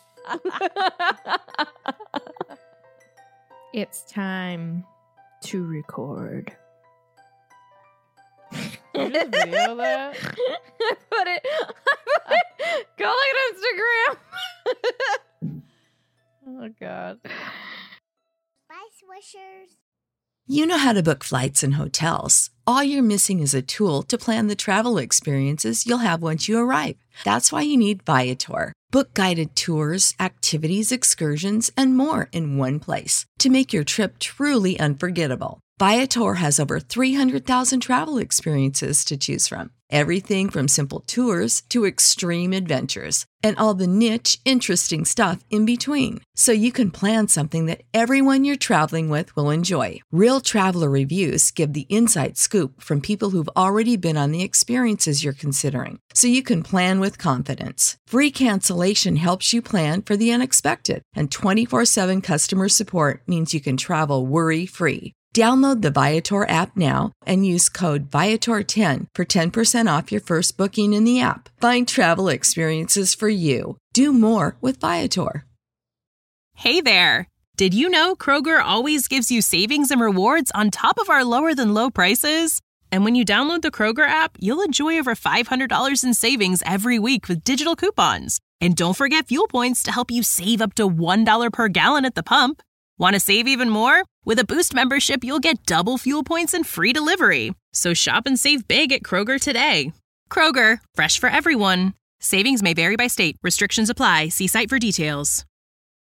Speaker 6: It's time to record.
Speaker 4: You just video that?
Speaker 6: I put it. I put it go look at Instagram.
Speaker 4: Oh, God.
Speaker 8: Bye, Swishers.
Speaker 9: You know how to book flights and hotels. All you're missing is a tool to plan the travel experiences you'll have once you arrive. That's why you need Viator. Book guided tours, activities, excursions, and more in one place to make your trip truly unforgettable. Viator has over three hundred thousand travel experiences to choose from. Everything from simple tours to extreme adventures and all the niche, interesting stuff in between. So you can plan something that everyone you're traveling with will enjoy. Real traveler reviews give the inside scoop from people who've already been on the experiences you're considering. So you can plan with confidence. Free cancellation helps you plan for the unexpected. And twenty-four seven customer support means you can travel worry-free. Download the Viator app now and use code Viator ten for ten percent off your first booking in the app. Find travel experiences for you. Do more with Viator.
Speaker 1: Hey there! Did you know Kroger always gives you savings and rewards on top of our lower than low prices? And when you download the Kroger app, you'll enjoy over five hundred dollars in savings every week with digital coupons. And don't forget fuel points to help you save up to one dollar per gallon at the pump. Want to save even more? With a Boost membership, you'll get double fuel points and free delivery. So shop and save big at Kroger today. Kroger, fresh for everyone. Savings may vary by state. Restrictions apply. See site for details.